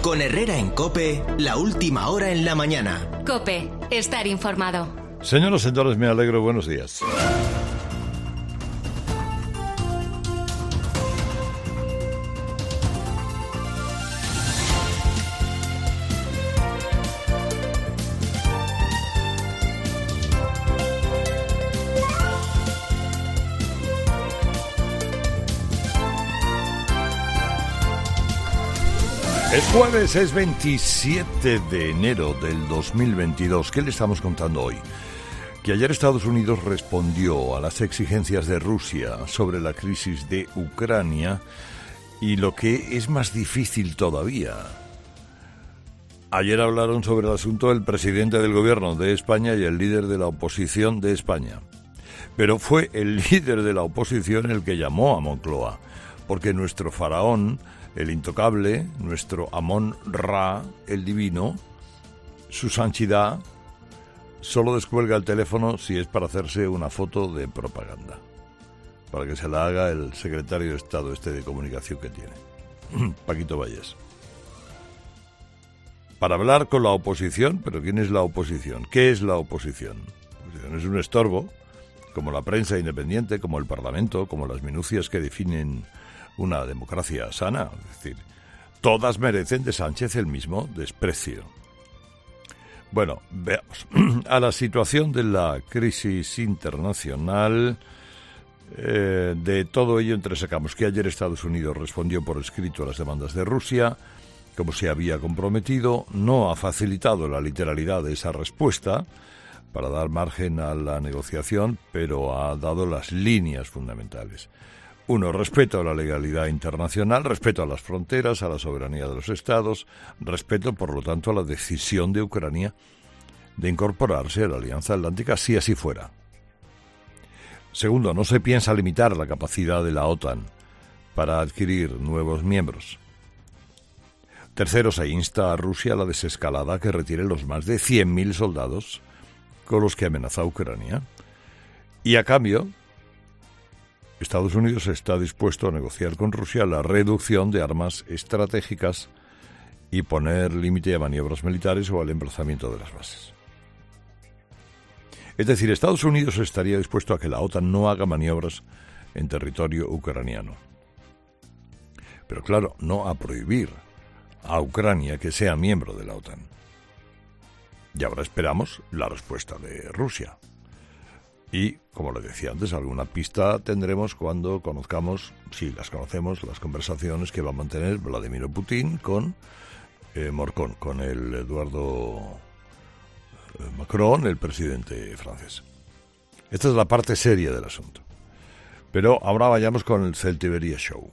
Con Herrera en COPE, la última hora en la mañana. COPE, estar informado. Señoras y señores, me alegro. Buenos días. Es jueves, es 27 de enero del 2022. ¿Qué le estamos contando hoy? Que ayer Estados Unidos respondió a las exigencias de Rusia sobre la crisis de Ucrania y lo que es más difícil todavía. Ayer hablaron sobre el asunto el presidente del gobierno de España y el líder de la oposición de España. Pero fue el líder de la oposición el que llamó a Moncloa, porque nuestro faraón, el intocable, nuestro Amón-Ra, el divino, su santidad, solo descuelga el teléfono si es para hacerse una foto de propaganda, para que se la haga el secretario de Estado de comunicación que tiene, Paquito Valles. Para hablar con la oposición, ¿pero quién es la oposición? ¿Qué es la oposición? La oposición es un estorbo, como la prensa independiente, como el Parlamento, como las minucias que definen una democracia sana. Es decir, todas merecen de Sánchez el mismo desprecio. Bueno, veamos. A la situación de la crisis internacional, de todo ello entresacamos que ayer Estados Unidos respondió por escrito a las demandas de Rusia, como se había comprometido, no ha facilitado la literalidad de esa respuesta para dar margen a la negociación, pero ha dado las líneas fundamentales. Uno, respeto a la legalidad internacional, respeto a las fronteras, a la soberanía de los estados, respeto, por lo tanto, a la decisión de Ucrania de incorporarse a la Alianza Atlántica, si así fuera. Segundo, no se piensa limitar la capacidad de la OTAN para adquirir nuevos miembros. Tercero, se insta a Rusia a la desescalada, que retire los más de 100.000 soldados con los que amenaza a Ucrania. Y a cambio, Estados Unidos está dispuesto a negociar con Rusia la reducción de armas estratégicas y poner límite a maniobras militares o al emplazamiento de las bases. Es decir, Estados Unidos estaría dispuesto a que la OTAN no haga maniobras en territorio ucraniano. Pero claro, no a prohibir a Ucrania que sea miembro de la OTAN. Y ahora esperamos la respuesta de Rusia. Y, como le decía antes, alguna pista tendremos cuando conozcamos, si las conocemos, las conversaciones que va a mantener Vladimir Putin con Morcón, con el Eduardo Macron, el presidente francés. Esta es la parte seria del asunto. Pero ahora vayamos con el Celtiberia Show.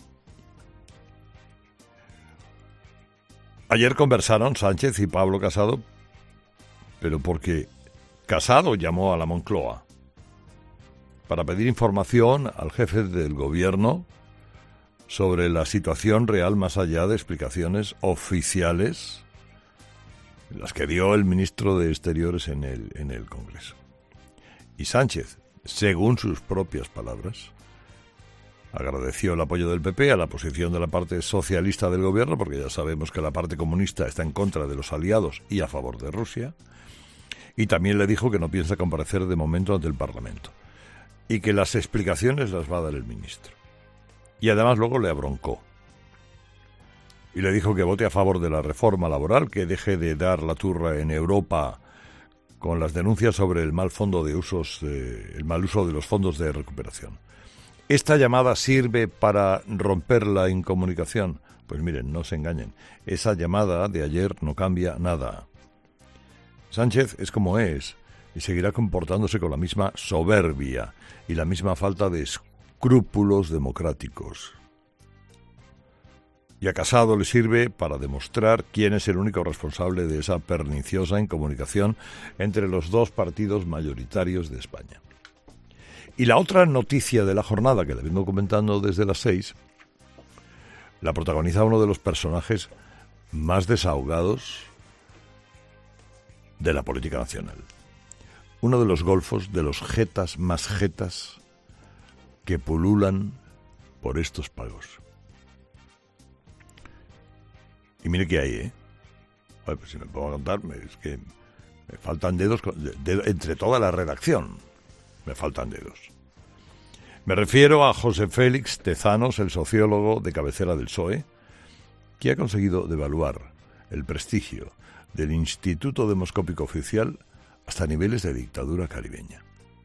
Ayer conversaron Sánchez y Pablo Casado, pero porque Casado llamó a la Moncloa para pedir información al jefe del gobierno sobre la situación real más allá de explicaciones oficiales, las que dio el ministro de Exteriores en el Congreso. Y Sánchez, según sus propias palabras, agradeció el apoyo del PP a la posición de la parte socialista del gobierno, porque ya sabemos que la parte comunista está en contra de los aliados y a favor de Rusia, y también le dijo que no piensa comparecer de momento ante el Parlamento, y que las explicaciones las va a dar el ministro. Y además luego le abroncó. Y le dijo que vote a favor de la reforma laboral, que deje de dar la turra en Europa con las denuncias sobre el mal uso de los fondos de recuperación. ¿Esta llamada sirve para romper la incomunicación? Pues miren, no se engañen. Esa llamada de ayer no cambia nada. Sánchez es como es y seguirá comportándose con la misma soberbia y la misma falta de escrúpulos democráticos. Y a Casado le sirve para demostrar quién es el único responsable de esa perniciosa incomunicación entre los dos partidos mayoritarios de España. Y la otra noticia de la jornada, que la vengo comentando desde las 6, la protagoniza uno de los personajes más desahogados de la política nacional. Uno de los golfos, de los jetas más jetas que pululan por estos pagos. Y mire que hay, Pues si me pongo a contar, es que me faltan dedos, entre toda la redacción, me faltan dedos. Me refiero a José Félix Tezanos, el sociólogo de cabecera del PSOE, que ha conseguido devaluar el prestigio del Instituto Demoscópico Oficial hasta niveles de dictadura caribeña.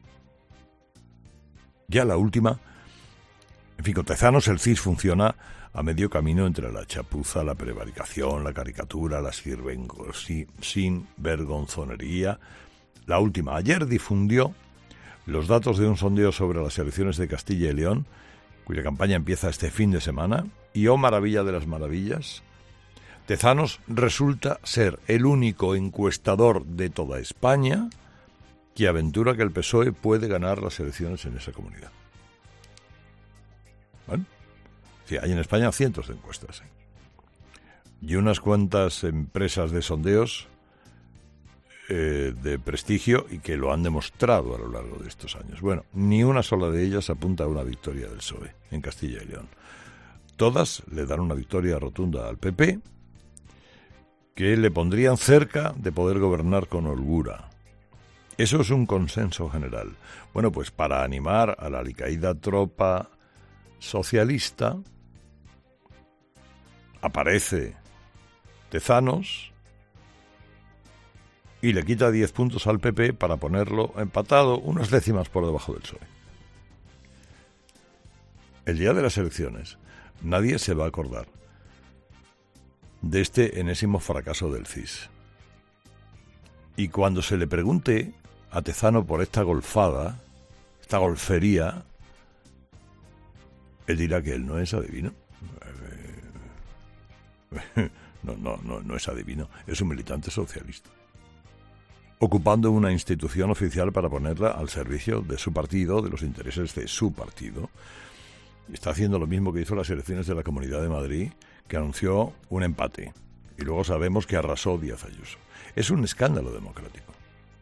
Ya la última, en fin, con Tezanos el CIS funciona a medio camino entre la chapuza, la prevaricación, la caricatura, la sinvergonzonería. La última, ayer difundió los datos de un sondeo sobre las elecciones de Castilla y León, cuya campaña empieza este fin de semana, y oh maravilla de las maravillas, Tezanos resulta ser el único encuestador de toda España que aventura que el PSOE puede ganar las elecciones en esa comunidad. Bueno, sí, hay en España cientos de encuestas, y unas cuantas empresas de sondeos de prestigio y que lo han demostrado a lo largo de estos años. Bueno, ni una sola de ellas apunta a una victoria del PSOE en Castilla y León. Todas le dan una victoria rotunda al PP, que le pondrían cerca de poder gobernar con holgura. Eso es un consenso general. Bueno, pues para animar a la alicaída tropa socialista, aparece Tezanos y le quita 10 puntos al PP para ponerlo empatado unas décimas por debajo del PSOE. El día de las elecciones, nadie se va a acordar de este enésimo fracaso del CIS. Y cuando se le pregunte a Tezano por esta golfada, esta golfería, él dirá que él no es adivino. No es adivino, es un militante socialista, ocupando una institución oficial para ponerla al servicio de su partido, de los intereses de su partido. Está haciendo lo mismo que hizo las elecciones de la Comunidad de Madrid, que anunció un empate, y luego sabemos que arrasó Díaz Ayuso. Es un escándalo democrático.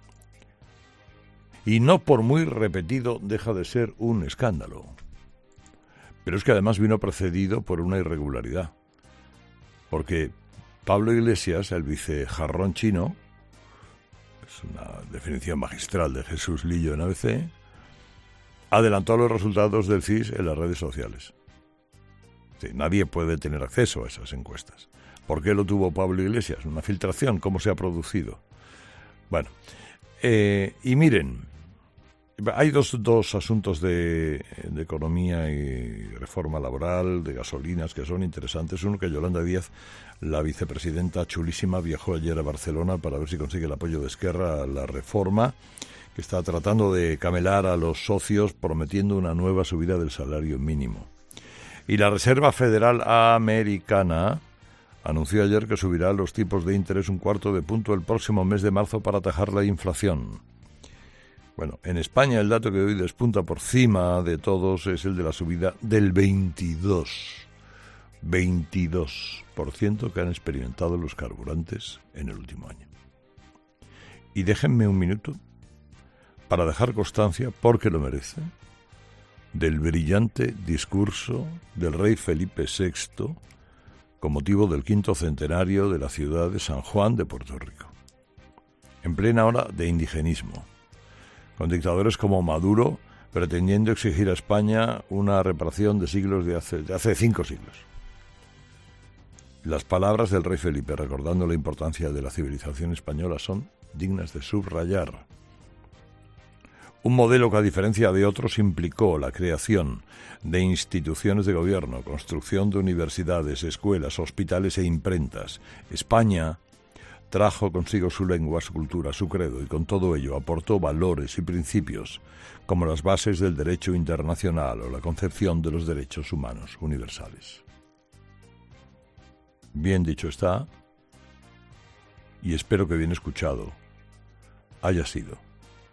Y no por muy repetido deja de ser un escándalo. Pero es que además vino precedido por una irregularidad. Porque Pablo Iglesias, el vicejarrón chino, es una definición magistral de Jesús Lillo en ABC, adelantó los resultados del CIS en las redes sociales. Sí, nadie puede tener acceso a esas encuestas. ¿Por qué lo tuvo Pablo Iglesias? ¿Una filtración? ¿Cómo se ha producido? Bueno, y miren, hay dos asuntos de economía y reforma laboral, de gasolinas, que son interesantes. Uno, que Yolanda Díaz, la vicepresidenta chulísima, viajó ayer a Barcelona para ver si consigue el apoyo de Esquerra a la reforma, que está tratando de camelar a los socios prometiendo una nueva subida del salario mínimo. Y la Reserva Federal Americana anunció ayer que subirá los tipos de interés 1/4 punto el próximo mes de marzo para atajar la inflación. Bueno, en España el dato que hoy despunta por cima de todos es el de la subida del 22% que han experimentado los carburantes en el último año. Y déjenme un minuto para dejar constancia, porque lo merece, del brillante discurso del rey Felipe VI con motivo del 5º centenario de la ciudad de San Juan de Puerto Rico, en plena hora de indigenismo, con dictadores como Maduro pretendiendo exigir a España una reparación de siglos de hace 5 siglos. Las palabras del rey Felipe recordando la importancia de la civilización española son dignas de subrayar. Un modelo que, a diferencia de otros, implicó la creación de instituciones de gobierno, construcción de universidades, escuelas, hospitales e imprentas. España trajo consigo su lengua, su cultura, su credo, y con todo ello aportó valores y principios como las bases del derecho internacional o la concepción de los derechos humanos universales. Bien dicho está, y espero que bien escuchado haya sido.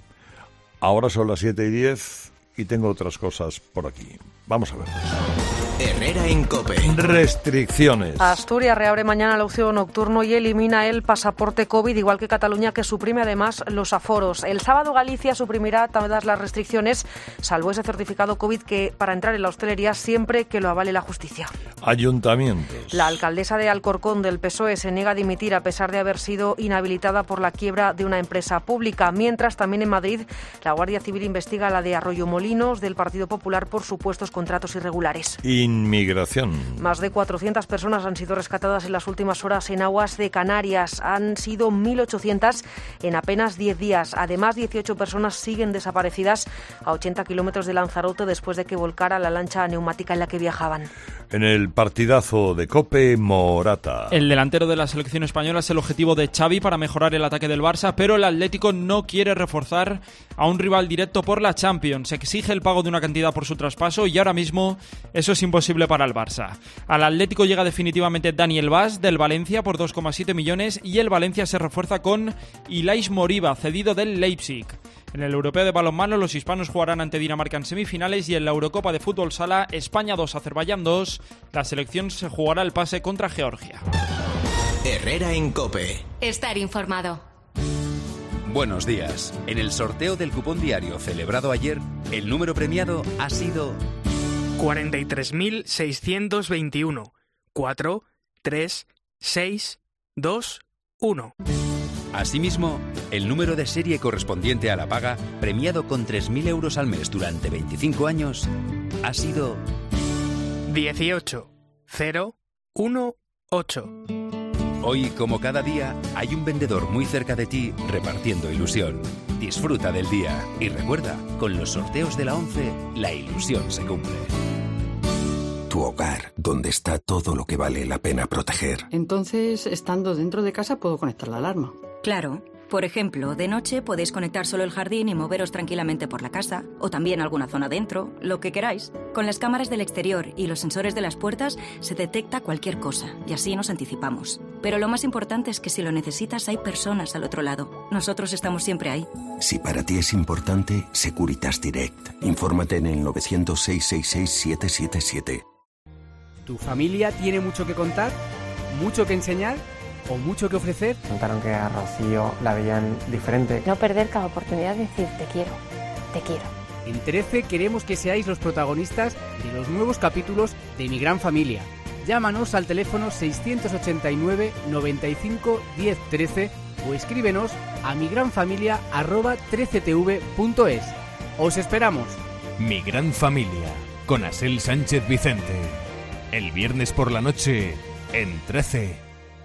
Ahora son las 7:10 y tengo otras cosas por aquí. Vamos a ver. Herrera en COPE. Restricciones. Asturias reabre mañana el ocio nocturno y elimina el pasaporte COVID, igual que Cataluña, que suprime además los aforos. El sábado Galicia suprimirá todas las restricciones, salvo ese certificado COVID que para entrar en la hostelería siempre que lo avale la justicia. Ayuntamientos. La alcaldesa de Alcorcón del PSOE se niega a dimitir a pesar de haber sido inhabilitada por la quiebra de una empresa pública. Mientras, también en Madrid, la Guardia Civil investiga la de Arroyomolinos del Partido Popular por supuestos contratos irregulares. Inmigración. Más de 400 personas han sido rescatadas en las últimas horas en aguas de Canarias. Han sido 1.800 en apenas 10 días. Además, 18 personas siguen desaparecidas a 80 kilómetros de Lanzarote después de que volcara la lancha neumática en la que viajaban. En el partidazo de COPE, Morata. El delantero de la selección española es el objetivo de Xavi para mejorar el ataque del Barça, pero el Atlético no quiere reforzar a un rival directo por la Champions. Exige el pago de una cantidad por su traspaso y ahora mismo eso es imposible para el Barça. Al Atlético llega definitivamente Daniel Vaz del Valencia por 2,7 millones y el Valencia se refuerza con Ilais Moriba, cedido del Leipzig. En el Europeo de Balonmano los hispanos jugarán ante Dinamarca en semifinales y en la Eurocopa de Fútbol Sala España 2, Azerbaiyán 2. La selección se jugará el pase contra Georgia. Herrera en COPE. Estar informado. Buenos días. En el sorteo del cupón diario celebrado ayer, el número premiado ha sido 43.621. 4, 3, 6, 2, 1. Asimismo, el número de serie correspondiente a la paga, premiado con 3.000 euros al mes durante 25 años, ha sido 18, 0, 1, 8. Hoy, como cada día, hay un vendedor muy cerca de ti repartiendo ilusión. Disfruta del día y recuerda, con los sorteos de la 11, la ilusión se cumple. Tu hogar, donde está todo lo que vale la pena proteger. Entonces, estando dentro de casa, puedo conectar la alarma. Claro. Por ejemplo, de noche podéis conectar solo el jardín y moveros tranquilamente por la casa, o también alguna zona dentro, lo que queráis. Con las cámaras del exterior y los sensores de las puertas se detecta cualquier cosa, y así nos anticipamos. Pero lo más importante es que si lo necesitas hay personas al otro lado. Nosotros estamos siempre ahí. Si para ti es importante, Securitas Direct. Infórmate en el 900-666-777. ¿Tu familia tiene mucho que contar? ¿Mucho que enseñar? ¿O mucho que ofrecer? Contaron que a Rocío la veían diferente. No perder cada oportunidad de decir te quiero, te quiero. En 13 queremos que seáis los protagonistas de los nuevos capítulos de Mi Gran Familia. Llámanos al teléfono 689 95 10 13 o escríbenos a migranfamilia@13tv.es. ¡Os esperamos! Mi Gran Familia, con Asel Sánchez Vicente. El viernes por la noche, en 13.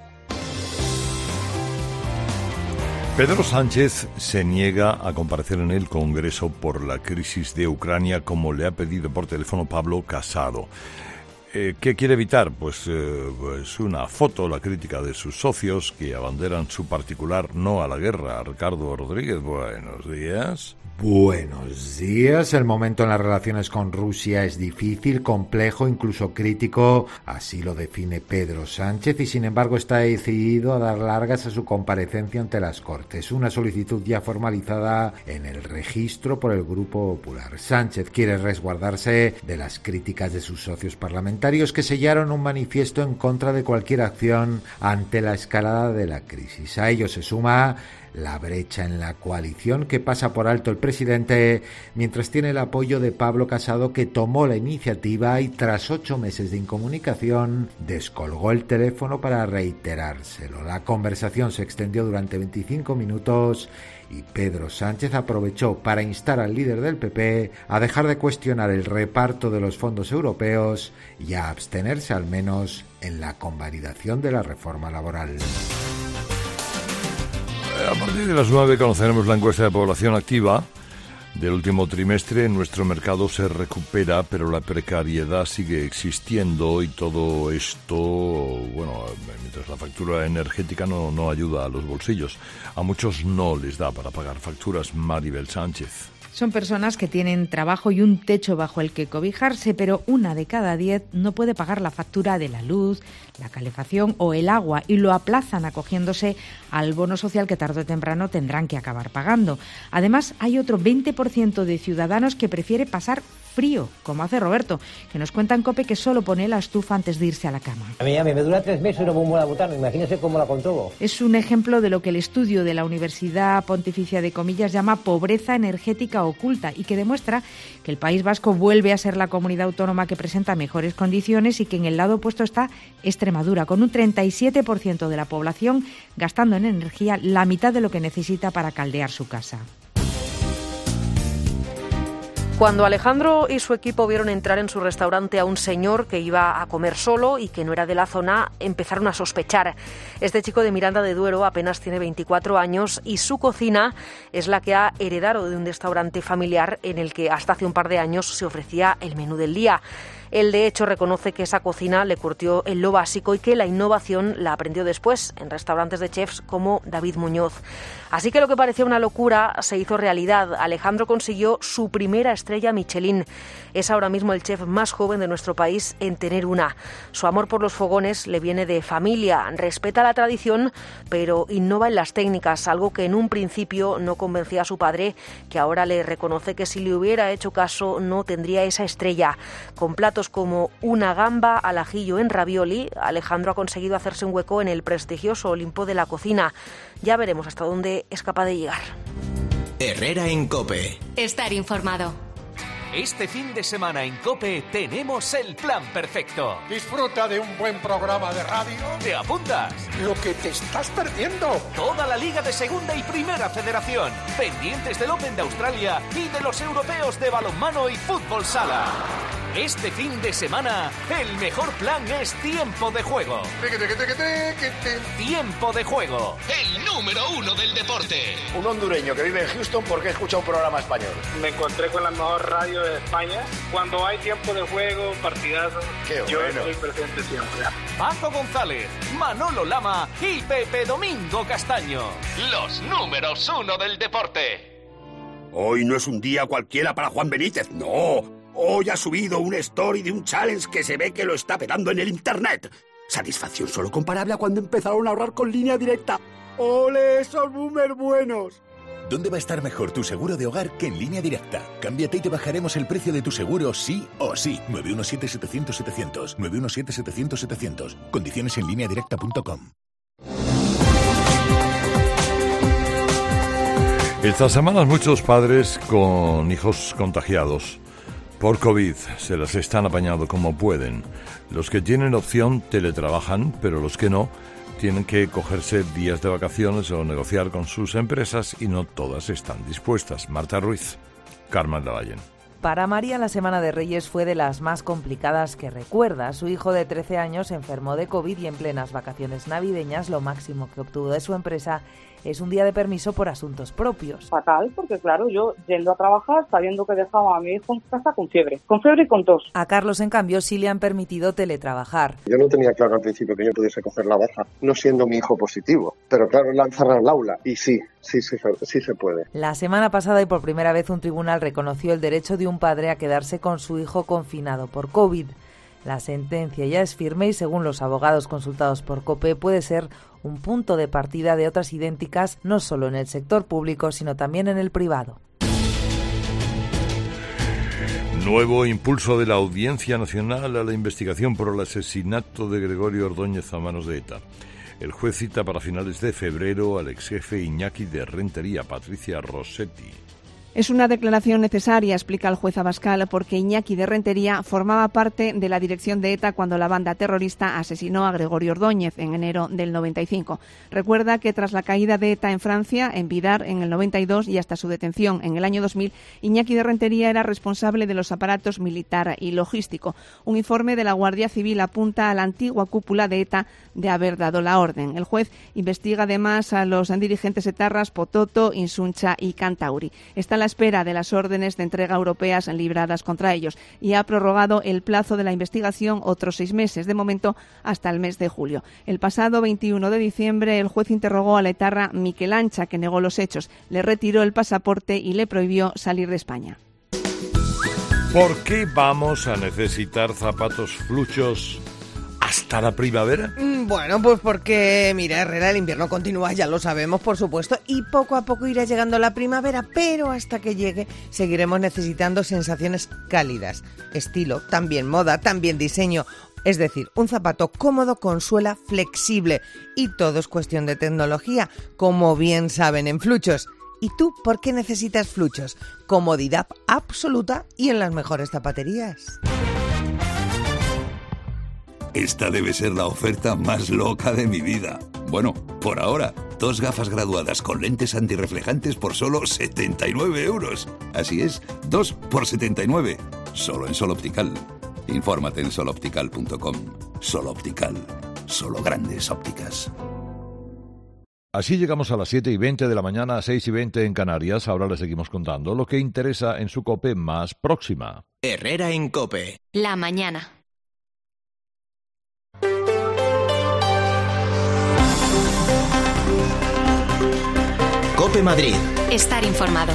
Pedro Sánchez se niega a comparecer en el Congreso por la crisis de Ucrania, como le ha pedido por teléfono Pablo Casado. ¿Qué quiere evitar? Pues una foto, la crítica de sus socios que abanderan su particular no a la guerra. Ricardo Rodríguez, buenos días. Buenos días. El momento en las relaciones con Rusia es difícil, complejo, incluso crítico. Así lo define Pedro Sánchez y, sin embargo, está decidido a dar largas a su comparecencia ante las Cortes. Una solicitud ya formalizada en el registro por el Grupo Popular. Sánchez quiere resguardarse de las críticas de sus socios parlamentarios que sellaron un manifiesto en contra de cualquier acción ante la escalada de la crisis. A ello se suma la brecha en la coalición que pasa por alto el presidente mientras tiene el apoyo de Pablo Casado, que tomó la iniciativa y tras 8 meses de incomunicación descolgó el teléfono para reiterárselo. La conversación se extendió durante 25 minutos y Pedro Sánchez aprovechó para instar al líder del PP a dejar de cuestionar el reparto de los fondos europeos y a abstenerse al menos en la convalidación de la reforma laboral. A partir de las 9 conoceremos la encuesta de población activa del último trimestre. Nuestro mercado se recupera, pero la precariedad sigue existiendo y todo esto, bueno, mientras la factura energética no ayuda a los bolsillos. A muchos no les da para pagar facturas. Maribel Sánchez. Son personas que tienen trabajo y un techo bajo el que cobijarse, pero 1 de cada 10 no puede pagar la factura de la luz, la calefacción o el agua y lo aplazan acogiéndose al bono social que tarde o temprano tendrán que acabar pagando. Además, hay otro 20% de ciudadanos que prefiere pasar frío, como hace Roberto, que nos cuenta en COPE que solo pone la estufa antes de irse a la cama. A mí me dura 3 meses y no pongo la butano, imagínese cómo la controlo. Es un ejemplo de lo que el estudio de la Universidad Pontificia de Comillas llama pobreza energética oculta y que demuestra que el País Vasco vuelve a ser la comunidad autónoma que presenta mejores condiciones y que en el lado opuesto está Extremadura, con un 37% de la población gastando en energía la mitad de lo que necesita para caldear su casa. Cuando Alejandro y su equipo vieron entrar en su restaurante a un señor que iba a comer solo y que no era de la zona, empezaron a sospechar. Este chico de Miranda de Duero apenas tiene 24 años y su cocina es la que ha heredado de un restaurante familiar en el que hasta hace un par de años se ofrecía el menú del día. Él, de hecho, reconoce que esa cocina le curtió en lo básico y que la innovación la aprendió después en restaurantes de chefs como David Muñoz. Así que lo que parecía una locura se hizo realidad. Alejandro consiguió su primera estrella Michelin. Es ahora mismo el chef más joven de nuestro país en tener una. Su amor por los fogones le viene de familia. Respeta la tradición, pero innova en las técnicas, algo que en un principio no convencía a su padre, que ahora le reconoce que si le hubiera hecho caso no tendría esa estrella. Con platos como una gamba al ajillo en ravioli, Alejandro ha conseguido hacerse un hueco en el prestigioso Olimpo de la cocina. Ya veremos hasta dónde es capaz de llegar. Herrera en COPE. Estar informado. Este fin de semana en COPE tenemos el plan perfecto. Disfruta de un buen programa de radio. ¿Te apuntas? Lo que te estás perdiendo. Toda la Liga de Segunda y Primera Federación. Pendientes del Open de Australia y de los europeos de balonmano y fútbol sala. Este fin de semana, el mejor plan es Tiempo de Juego. Tiempo de Juego. El número 1 del deporte. Un hondureño que vive en Houston porque escucha un programa español. Me encontré con la mejor radio de España. Cuando hay tiempo de juego, partidazos, yo estoy presente siempre. Paco González, Manolo Lama y Pepe Domingo Castaño. Los números 1 del deporte. Hoy no es un día cualquiera para Juan Benítez, no. Hoy ha subido un story de un challenge que se ve que lo está petando en el internet. Satisfacción solo comparable a cuando empezaron a ahorrar con Línea Directa. ¡Ole, esos boomers buenos! ¿Dónde va a estar mejor tu seguro de hogar que en Línea Directa? Cámbiate y te bajaremos el precio de tu seguro sí o sí. 917-700-700. 917-700-700. Condiciones en lineadirecta.com. Estas semanas muchos padres con hijos contagiados por COVID se las están apañando como pueden. Los que tienen opción teletrabajan, pero los que no tienen que cogerse días de vacaciones o negociar con sus empresas y no todas están dispuestas. Marta Ruiz, Carmen Lavallen. Para María, la Semana de Reyes fue de las más complicadas que recuerda. Su hijo de 13 años se enfermó de COVID y en plenas vacaciones navideñas lo máximo que obtuvo de su empresa es un día de permiso por asuntos propios. Fatal, porque claro, yo yendo a trabajar sabiendo que dejaba a mi hijo en casa con fiebre y con tos. A Carlos, en cambio, sí le han permitido teletrabajar. Yo no tenía claro al principio que yo pudiese coger la baja, no siendo mi hijo positivo, pero claro, la han cerrado el aula y sí se puede. La semana pasada y por primera vez un tribunal reconoció el derecho de un padre a quedarse con su hijo confinado por COVID. La sentencia ya es firme y, según los abogados consultados por COPE, puede ser un punto de partida de otras idénticas, no solo en el sector público, sino también en el privado. Nuevo impulso de la Audiencia Nacional a la investigación por el asesinato de Gregorio Ordóñez a manos de ETA. El juez cita para finales de febrero al exjefe Iñaki de Rentería, Patricia Rossetti. Es una declaración necesaria, explica el juez Abascal, porque Iñaki de Rentería formaba parte de la dirección de ETA cuando la banda terrorista asesinó a Gregorio Ordóñez en enero del 95. Recuerda que tras la caída de ETA en Francia, en Bidar, en el 92 y hasta su detención en el año 2000, Iñaki de Rentería era responsable de los aparatos militar y logístico. Un informe de la Guardia Civil apunta a la antigua cúpula de ETA de haber dado la orden. El juez investiga además a los dirigentes etarras Pototo, Insuncha y Cantauri. Está a la espera de las órdenes de entrega europeas libradas contra ellos y ha prorrogado el plazo de la investigación otros 6 meses, de momento hasta el mes de julio. El pasado 21 de diciembre el juez interrogó a la etarra Miquel Ancha, que negó los hechos, le retiró el pasaporte y le prohibió salir de España. ¿Por qué vamos a necesitar zapatos fluchos hasta la primavera? Bueno, pues porque, mira, Herrera, el invierno continúa, ya lo sabemos, por supuesto, y poco a poco irá llegando la primavera, pero hasta que llegue seguiremos necesitando sensaciones cálidas. Estilo, también moda, también diseño. Es decir, un zapato cómodo con suela flexible. Y todo es cuestión de tecnología, como bien saben en Fluchos. ¿Y tú por qué necesitas Fluchos? Comodidad absoluta y en las mejores zapaterías. Esta debe ser la oferta más loca de mi vida. Bueno, por ahora, 2 gafas graduadas con lentes antirreflejantes por solo 79 euros. Así es, 2 por 79. Solo en Sol Optical. Infórmate en soloptical.com. Sol Optical. Solo grandes ópticas. Así llegamos a las 7:20 de la mañana, 6:20 en Canarias. Ahora les seguimos contando lo que interesa en su COPE más próxima. Herrera en COPE. La mañana. COPE Madrid. Estar informado.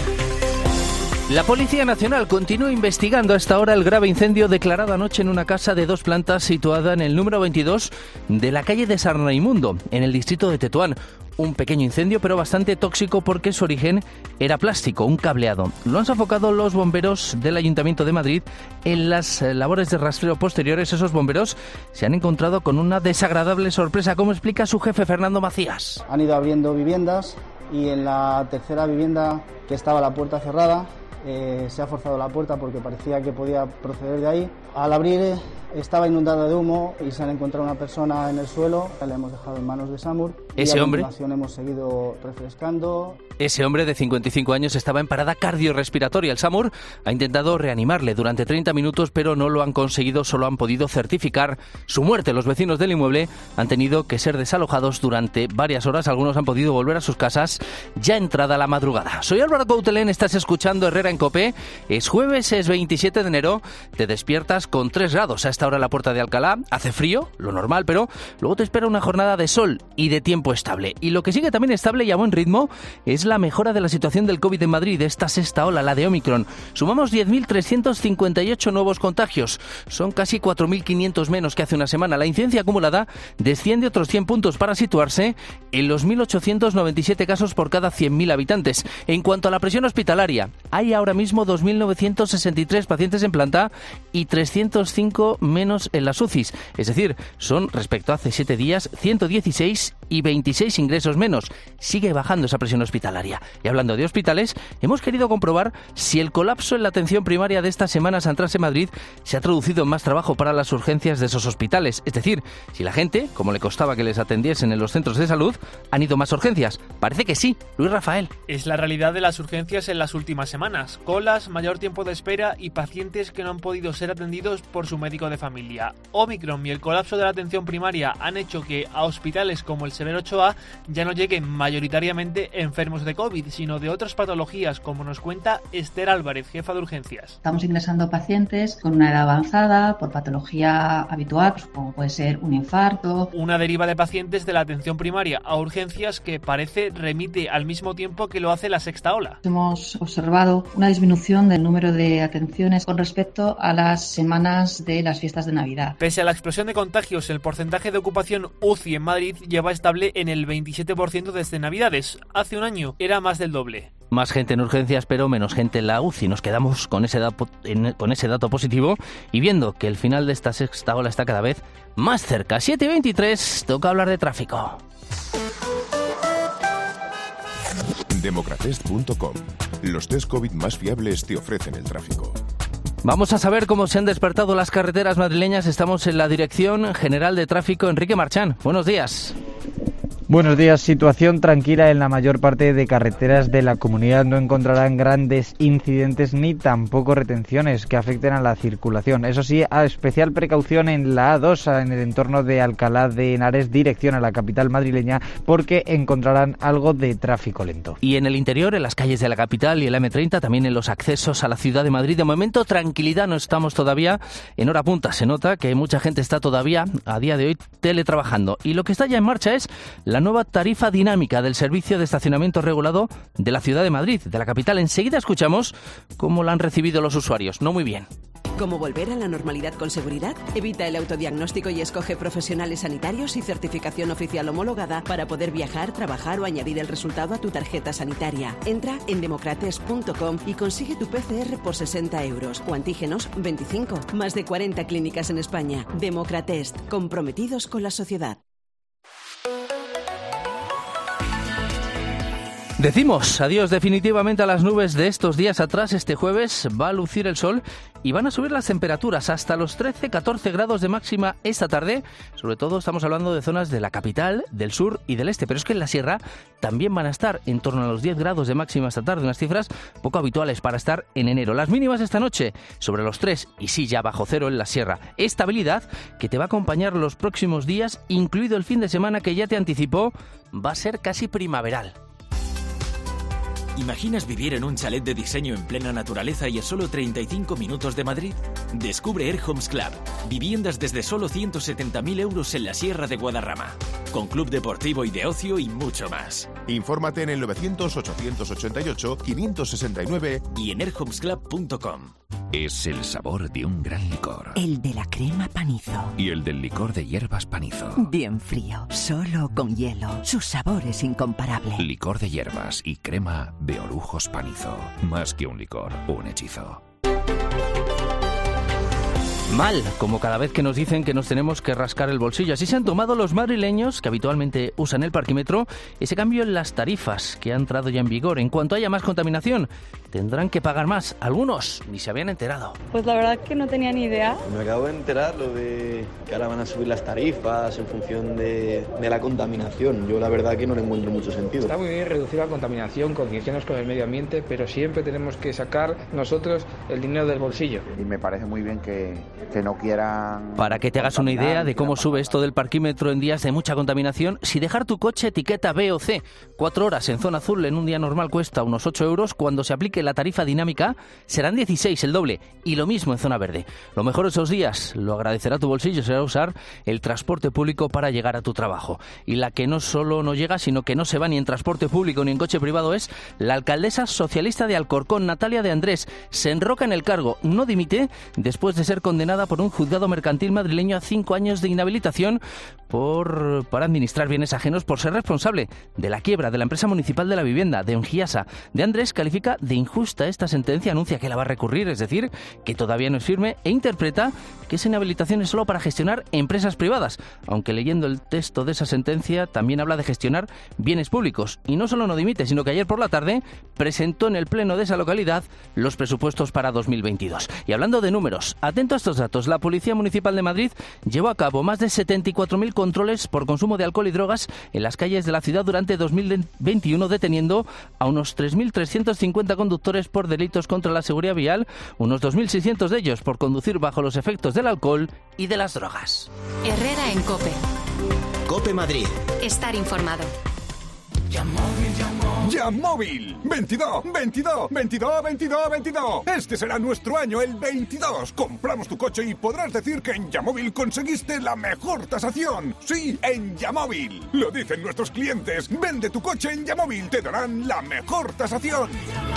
La Policía Nacional continúa investigando a esta hora el grave incendio declarado anoche en una casa de 2 plantas situada en el número 22 de la calle de San Raimundo, en el distrito de Tetuán. Un pequeño incendio, pero bastante tóxico porque su origen era plástico, un cableado. Lo han sofocado los bomberos del Ayuntamiento de Madrid. En las labores de rastreo posteriores, esos bomberos se han encontrado con una desagradable sorpresa, como explica su jefe Fernando Macías. Han ido abriendo viviendas y en la tercera vivienda, que estaba la puerta cerrada, se ha forzado la puerta porque parecía que podía proceder de ahí. Al abrir estaba inundada de humo y se han encontrado una persona en el suelo. La hemos dejado en manos de SAMUR. Ese hombre, a continuación hemos seguido refrescando. Ese hombre de 55 años estaba en parada cardiorrespiratoria. El SAMUR ha intentado reanimarle durante 30 minutos, pero no lo han conseguido. Solo han podido certificar su muerte. Los vecinos del inmueble han tenido que ser desalojados durante varias horas. Algunos han podido volver a sus casas ya entrada la madrugada. Soy Álvaro Coutelén, estás escuchando Herrera en COPE. Es jueves, es 27 de enero. Te despiertas con 3 grados a esta hora en la Puerta de Alcalá. Hace frío, lo normal, pero luego te espera una jornada de sol y de tiempo estable. Y lo que sigue también estable y a buen ritmo es la mejora de la situación del COVID en Madrid, esta sexta ola, la de Omicron. Sumamos 10.358 nuevos contagios. Son casi 4.500 menos que hace una semana. La incidencia acumulada desciende otros 100 puntos para situarse en los 1.897 casos por cada 100.000 habitantes. En cuanto a la presión hospitalaria, hay ahora mismo 2.963 pacientes en planta y 305 menos en las UCIs. Es decir, son respecto a hace 7 días 116 y 26 ingresos menos. Sigue bajando esa presión hospitalaria. Y hablando de hospitales, hemos querido comprobar si el colapso en la atención primaria de estas semanas atrás en Madrid se ha traducido en más trabajo para las urgencias de esos hospitales. Es decir, si la gente, como le costaba que les atendiesen en los centros de salud, han ido más urgencias. Parece que sí. Luis Rafael. Es la realidad de las urgencias en las últimas semanas. Colas, mayor tiempo de espera y pacientes que no han podido ser atendidos por su médico de familia. Omicron y el colapso de la atención primaria han hecho que a hospitales como el Severo Ochoa ya no lleguen mayoritariamente enfermos de COVID, sino de otras patologías, como nos cuenta Esther Álvarez, jefa de urgencias. Estamos ingresando pacientes con una edad avanzada por patología habitual, como puede ser un infarto. Una deriva de pacientes de la atención primaria a urgencias que parece remite al mismo tiempo que lo hace la sexta ola. Hemos observado una disminución del número de atenciones con respecto a las semanas de las fiestas de Navidad. Pese a la explosión de contagios, el porcentaje de ocupación UCI en Madrid lleva estable en el 27% desde Navidades. Hace un año era más del doble. Más gente en urgencias, pero menos gente en la UCI. Nos quedamos con ese dato positivo y viendo que el final de esta sexta ola está cada vez más cerca. 7:23, toca hablar de tráfico. Democratest.com. Los test COVID más fiables te ofrecen el tráfico. Vamos a saber cómo se han despertado las carreteras madrileñas. Estamos en la Dirección General de Tráfico. Enrique Marchán, buenos días. Buenos días. Situación tranquila en la mayor parte de carreteras de la comunidad. No encontrarán grandes incidentes ni tampoco retenciones que afecten a la circulación. Eso sí, a especial precaución en la A2, en el entorno de Alcalá de Henares, dirección a la capital madrileña, porque encontrarán algo de tráfico lento. Y en el interior, en las calles de la capital y el M30, también en los accesos a la ciudad de Madrid. De momento, tranquilidad, no estamos todavía en hora punta. Se nota que mucha gente está todavía, a día de hoy, teletrabajando. Y lo que está ya en marcha es la la nueva tarifa dinámica del servicio de estacionamiento regulado de la ciudad de Madrid, de la capital. Enseguida escuchamos cómo la han recibido los usuarios. No muy bien. ¿Cómo volver a la normalidad con seguridad? Evita el autodiagnóstico y escoge profesionales sanitarios y certificación oficial homologada para poder viajar, trabajar o añadir el resultado a tu tarjeta sanitaria. Entra en democratest.com y consigue tu PCR por 60 euros o antígenos 25. Más de 40 clínicas en España. Democratest, comprometidos con la sociedad. Decimos adiós definitivamente a las nubes de estos días atrás. Este jueves va a lucir el sol y van a subir las temperaturas hasta los 13-14 grados de máxima esta tarde. Sobre todo estamos hablando de zonas de la capital, del sur y del este, pero es que en la sierra también van a estar en torno a los 10 grados de máxima esta tarde, unas cifras poco habituales para estar en enero. Las mínimas esta noche sobre los 3 y sí ya bajo cero en la sierra. Estabilidad que te va a acompañar los próximos días, incluido el fin de semana que ya te anticipó, va a ser casi primaveral. ¿Imaginas vivir en un chalet de diseño en plena naturaleza y a solo 35 minutos de Madrid? Descubre Air Homes Club. Viviendas desde solo 170.000 euros en la Sierra de Guadarrama. Con club deportivo y de ocio y mucho más. Infórmate en el 900-888-569 y en airhomesclub.com. Es el sabor de un gran licor. El de la crema Panizo. Y el del licor de hierbas Panizo. Bien frío, solo con hielo. Su sabor es incomparable. Licor de hierbas y crema de Orujos Panizo. Más que un licor, un hechizo. Mal, como cada vez que nos dicen que nos tenemos que rascar el bolsillo. Así se han tomado los madrileños, que habitualmente usan el parquímetro, ese cambio en las tarifas que ha entrado ya en vigor. En cuanto haya más contaminación, tendrán que pagar más. Algunos ni se habían enterado. Pues la verdad que no tenía ni idea. Me acabo de enterar lo de que ahora van a subir las tarifas en función de la contaminación. Yo la verdad que no le encuentro mucho sentido. Está muy bien reducir la contaminación, concienciarnos con el medio ambiente, pero siempre tenemos que sacar nosotros el dinero del bolsillo. Y me parece muy bien que no quieran... Para que te hagas una idea de cómo sube esto del parquímetro en días de mucha contaminación, si dejar tu coche etiqueta B o C 4 horas en zona azul en un día normal cuesta unos 8 euros, cuando se aplique la tarifa dinámica serán 16, el doble, y lo mismo en zona verde. Lo mejor esos días, lo agradecerá tu bolsillo, será usar el transporte público para llegar a tu trabajo. Y la que no solo no llega, sino que no se va ni en transporte público ni en coche privado es la alcaldesa socialista de Alcorcón, Natalia de Andrés. Se enroca en el cargo, no dimite, después de ser condenada por un juzgado mercantil madrileño a 5 años de inhabilitación para administrar bienes ajenos por ser responsable de la quiebra de la empresa municipal de la vivienda, de Engiasa. De Andrés califica de injusta esta sentencia, anuncia que la va a recurrir, es decir, que todavía no es firme, e interpreta que esa inhabilitación es solo para gestionar empresas privadas, aunque leyendo el texto de esa sentencia también habla de gestionar bienes públicos. Y no solo no dimite, sino que ayer por la tarde presentó en el pleno de esa localidad los presupuestos para 2022. Y hablando de números, atento a estos datos, la Policía Municipal de Madrid llevó a cabo más de 74.000 controles por consumo de alcohol y drogas en las calles de la ciudad durante 2021, deteniendo a unos 3.350 conductores por delitos contra la seguridad vial, unos 2.600 de ellos por conducir bajo los efectos del alcohol y de las drogas. Herrera en COPE. COPE Madrid. Estar informado. ¡Yamóvil! 22, 22, 22, 22, 22. Este será nuestro año, el 22. Compramos tu coche y podrás decir que en Yamóvil conseguiste la mejor tasación. Sí, en Yamóvil. Lo dicen nuestros clientes. Vende tu coche en Yamóvil. Te darán la mejor tasación.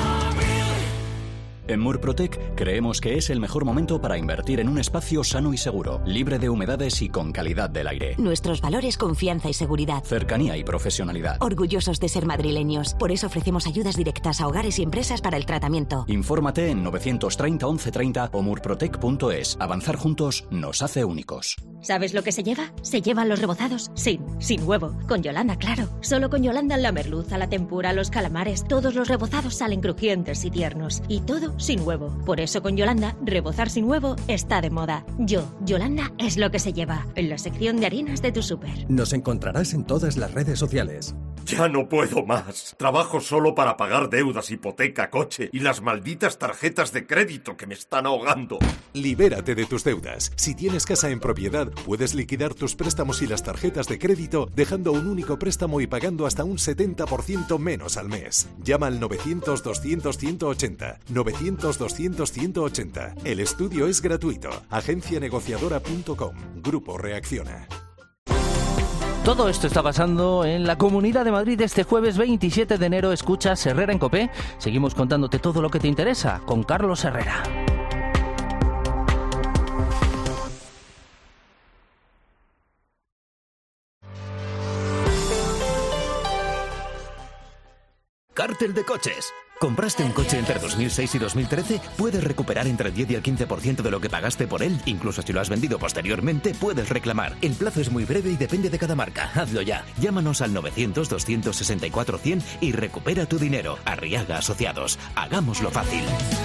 En Murprotec creemos que es el mejor momento para invertir en un espacio sano y seguro, libre de humedades y con calidad del aire. Nuestros valores: confianza y seguridad. Cercanía y profesionalidad. Orgullosos de ser madrileños. Por eso ofrecemos ayudas directas a hogares y empresas para el tratamiento. Infórmate en 930 1130 o murprotec.es. Avanzar juntos nos hace únicos. ¿Sabes lo que se lleva? Se llevan los rebozados sin huevo. Con Yolanda, claro. Solo con Yolanda la merluza, la tempura, los calamares, todos los rebozados salen crujientes y tiernos. Y todo sin huevo. Por eso con Yolanda, rebozar sin huevo está de moda. Yolanda es lo que se lleva. En la sección de harinas de tu súper. Nos encontrarás en todas las redes sociales. Ya no puedo más. Trabajo solo para pagar deudas, hipoteca, coche y las malditas tarjetas de crédito que me están ahogando. Libérate de tus deudas. Si tienes casa en propiedad, puedes liquidar tus préstamos y las tarjetas de crédito dejando un único préstamo y pagando hasta un 70% menos al mes. Llama al 900-200-180. 900-200-180. El estudio es gratuito. Agencianegociadora.com. Grupo Reacciona. Todo esto está pasando en la Comunidad de Madrid este jueves 27 de enero. Escuchas Herrera en COPE. Seguimos contándote todo lo que te interesa con Carlos Herrera. Cártel de coches. ¿Compraste un coche entre 2006 y 2013? Puedes recuperar entre el 10 y el 15% de lo que pagaste por él. Incluso si lo has vendido posteriormente, puedes reclamar. El plazo es muy breve y depende de cada marca. Hazlo ya. Llámanos al 900-264-100 y recupera tu dinero. Arriaga Asociados. Hagámoslo fácil.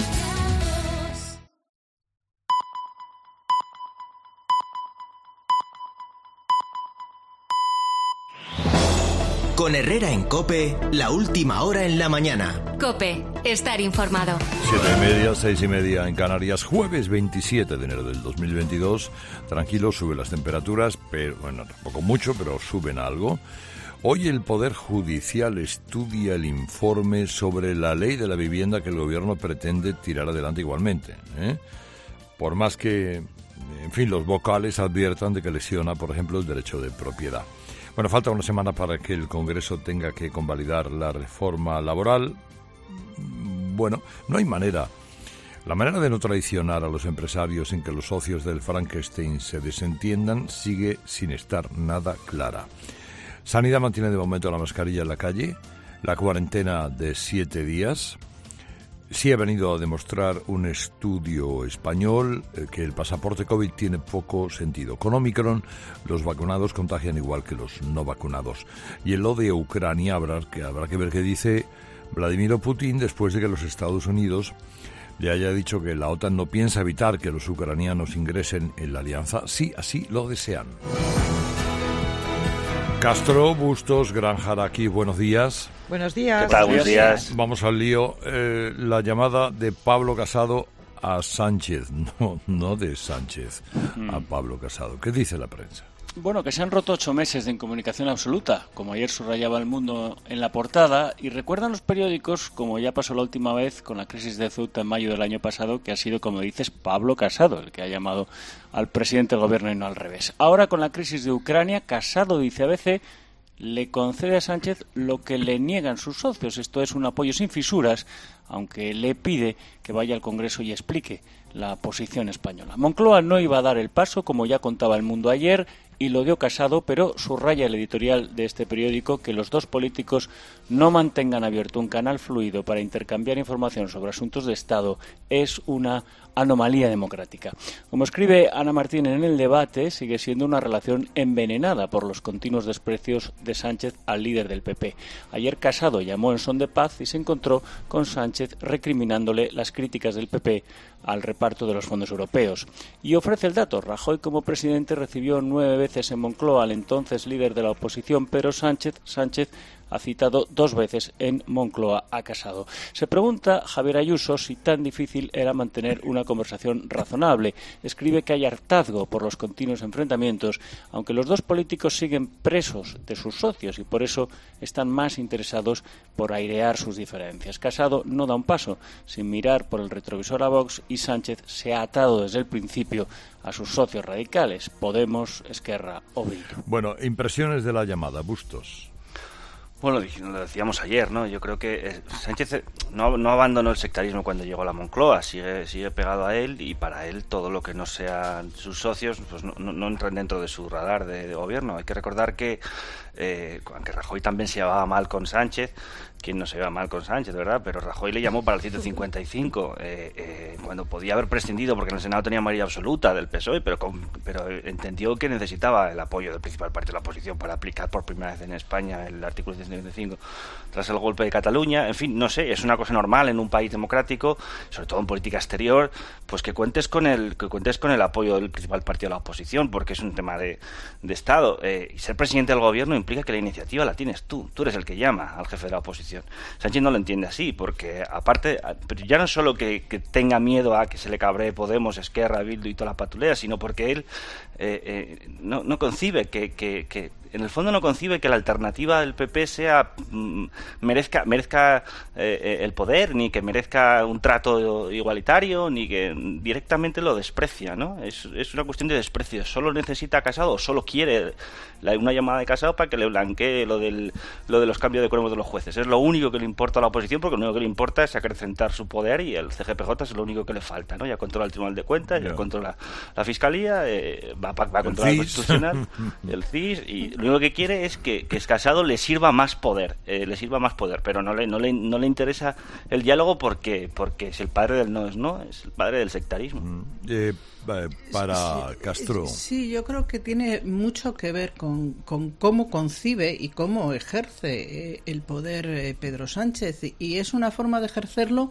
Con Herrera en COPE, la última hora en la mañana. COPE, estar informado. 7:30, 6:30 en Canarias, jueves 27 de enero del 2022. Tranquilo, suben las temperaturas, pero bueno, tampoco mucho, pero suben algo. Hoy el Poder Judicial estudia el informe sobre la ley de la vivienda que el Gobierno pretende tirar adelante igualmente, Por más que, en fin, los vocales adviertan de que lesiona, por ejemplo, el derecho de propiedad. Bueno, falta una semana para que el Congreso tenga que convalidar la reforma laboral. Bueno, no hay manera. La manera de no traicionar a los empresarios sin que los socios del Frankenstein se desentiendan sigue sin estar nada clara. Sanidad mantiene de momento la mascarilla en la calle, la cuarentena de 7 días. Sí ha venido a demostrar un estudio español que el pasaporte COVID tiene poco sentido. Con Omicron, los vacunados contagian igual que los no vacunados. Y en lo de Ucrania habrá que ver qué dice Vladimir Putin después de que los Estados Unidos le haya dicho que la OTAN no piensa evitar que los ucranianos ingresen en la alianza, si así lo desean. Castro, Bustos, Granja aquí, buenos días. Buenos días. ¿Qué tal? Buenos días. Vamos al lío. La llamada de Pablo Casado a Sánchez, no de Sánchez a Pablo Casado. ¿Qué dice la prensa? Bueno, que se han roto 8 meses de incomunicación absoluta, como ayer subrayaba El Mundo en la portada, y recuerdan los periódicos, como ya pasó la última vez con la crisis de Ceuta en mayo del año pasado, que ha sido, como dices, Pablo Casado el que ha llamado al presidente del gobierno y no al revés. Ahora, con la crisis de Ucrania, Casado, dice ABC, le concede a Sánchez lo que le niegan sus socios. Esto es un apoyo sin fisuras, aunque le pide que vaya al Congreso y explique la posición española. Moncloa no iba a dar el paso, como ya contaba El Mundo ayer, y lo dio Casado, pero subraya el editorial de este periódico que los dos políticos no mantengan abierto un canal fluido para intercambiar información sobre asuntos de Estado es una anomalía democrática. Como escribe Ana Martín en El Debate, sigue siendo una relación envenenada por los continuos desprecios de Sánchez al líder del PP. Ayer Casado llamó en son de paz y se encontró con Sánchez recriminándole las críticas del PP al reparto de los fondos europeos. Y ofrece el dato. Rajoy como presidente recibió 9 veces en Moncloa al entonces líder de la oposición, pero Sánchez ha citado 2 veces en Moncloa a Casado. Se pregunta Javier Ayuso si tan difícil era mantener una conversación razonable. Escribe que hay hartazgo por los continuos enfrentamientos, aunque los dos políticos siguen presos de sus socios y por eso están más interesados por airear sus diferencias. Casado no da un paso sin mirar por el retrovisor a Vox y Sánchez se ha atado desde el principio a sus socios radicales, Podemos, Esquerra o Bildu. Bueno, impresiones de la llamada, Bustos. Bueno, lo decíamos ayer, ¿no? Yo creo que Sánchez no abandonó el sectarismo cuando llegó a la Moncloa, sigue pegado a él y para él todo lo que no sean sus socios pues no entran dentro de su radar de gobierno. Hay que recordar que aunque Rajoy también se llevaba mal con Sánchez, ¿quién no se lleva mal con Sánchez, verdad? Pero Rajoy le llamó para el 155 cuando podía haber prescindido porque en el Senado tenía mayoría absoluta del PSOE, pero entendió que necesitaba el apoyo del principal partido de la oposición para aplicar por primera vez en España el artículo 155 tras el golpe de Cataluña. En fin, no sé, es una cosa normal en un país democrático, sobre todo en política exterior, pues que cuentes con el apoyo del principal partido de la oposición, porque es un tema de Estado. Y ser presidente del gobierno implica que la iniciativa la tienes tú eres el que llama al jefe de la oposición. Sánchez no lo entiende así, porque aparte, pero ya no solo que tenga miedo a que se le cabree Podemos, Esquerra, Bildu y toda la patulea, sino porque él no concibe que en el fondo no concibe que la alternativa del PP merezca el poder, ni que merezca un trato igualitario, ni que directamente lo desprecia, ¿no? Es una cuestión de desprecio. Solo necesita a Casado, o solo quiere una llamada de Casado para que le blanquee lo de los cambios de cromos de los jueces. Es lo único que le importa a la oposición, porque lo único que le importa es acrecentar su poder, y el CGPJ es lo único que le falta, ¿no? Ya controla el Tribunal de Cuentas, ya controla la Fiscalía, va a controlar el Constitucional, el CIS, y lo único que quiere es que Casado le sirva más poder, pero no le interesa el diálogo porque es el padre del no es no, es el padre del sectarismo. Para Castro. Sí, yo creo que tiene mucho que ver con cómo concibe y cómo ejerce el poder Pedro Sánchez, y es una forma de ejercerlo,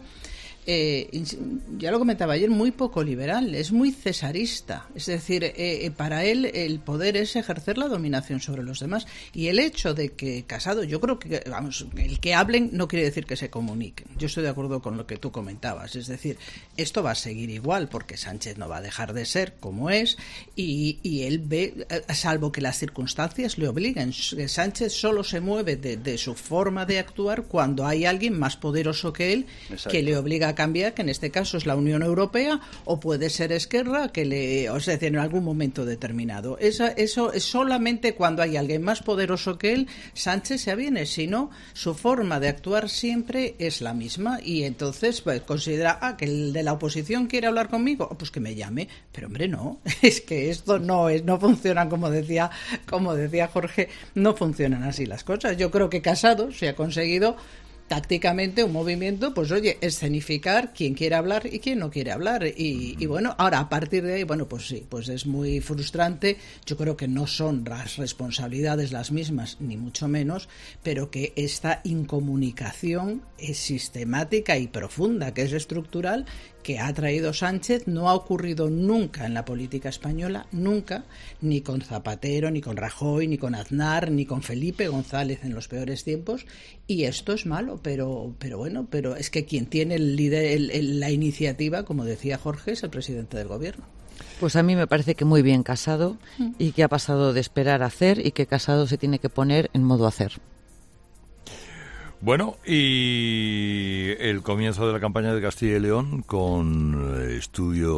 ya lo comentaba ayer, muy poco liberal, es muy cesarista. Es decir, para él el poder es ejercer la dominación sobre los demás, y el hecho de que Casado, yo creo que, vamos, el que hablen no quiere decir que se comuniquen. Yo estoy de acuerdo con lo que tú comentabas, es decir, esto va a seguir igual porque Sánchez no va a dejar de ser como es, y él ve, salvo que las circunstancias le obliguen. Sánchez solo se mueve de su forma de actuar cuando hay alguien más poderoso que él. Exacto. Que le obliga a cambiar, que en este caso es la Unión Europea, o puede ser Esquerra, o sea, en algún momento determinado. Eso es solamente cuando hay alguien más poderoso que él, Sánchez se aviene. Si no, su forma de actuar siempre es la misma, y entonces pues, considera, que el de la oposición quiere hablar conmigo, pues que me llame. Pero hombre, no, es que esto no funciona, como decía Jorge, no funcionan así las cosas. Yo creo que Casado se ha conseguido tácticamente un movimiento, pues oye, escenificar quién quiere hablar y quién no quiere hablar, y bueno, ahora a partir de ahí, bueno, pues sí, pues es muy frustrante. Yo creo que no son las responsabilidades las mismas, ni mucho menos, pero que esta incomunicación es sistemática y profunda, que es estructural, que ha traído Sánchez, no ha ocurrido nunca en la política española, nunca, ni con Zapatero, ni con Rajoy, ni con Aznar, ni con Felipe González en los peores tiempos, y esto es malo, pero bueno, pero es que quien tiene la iniciativa, como decía Jorge, es el presidente del gobierno. Pues a mí me parece que muy bien Casado, y que ha pasado de esperar a hacer, y que Casado se tiene que poner en modo hacer. Bueno, y el comienzo de la campaña de Castilla y León con estudio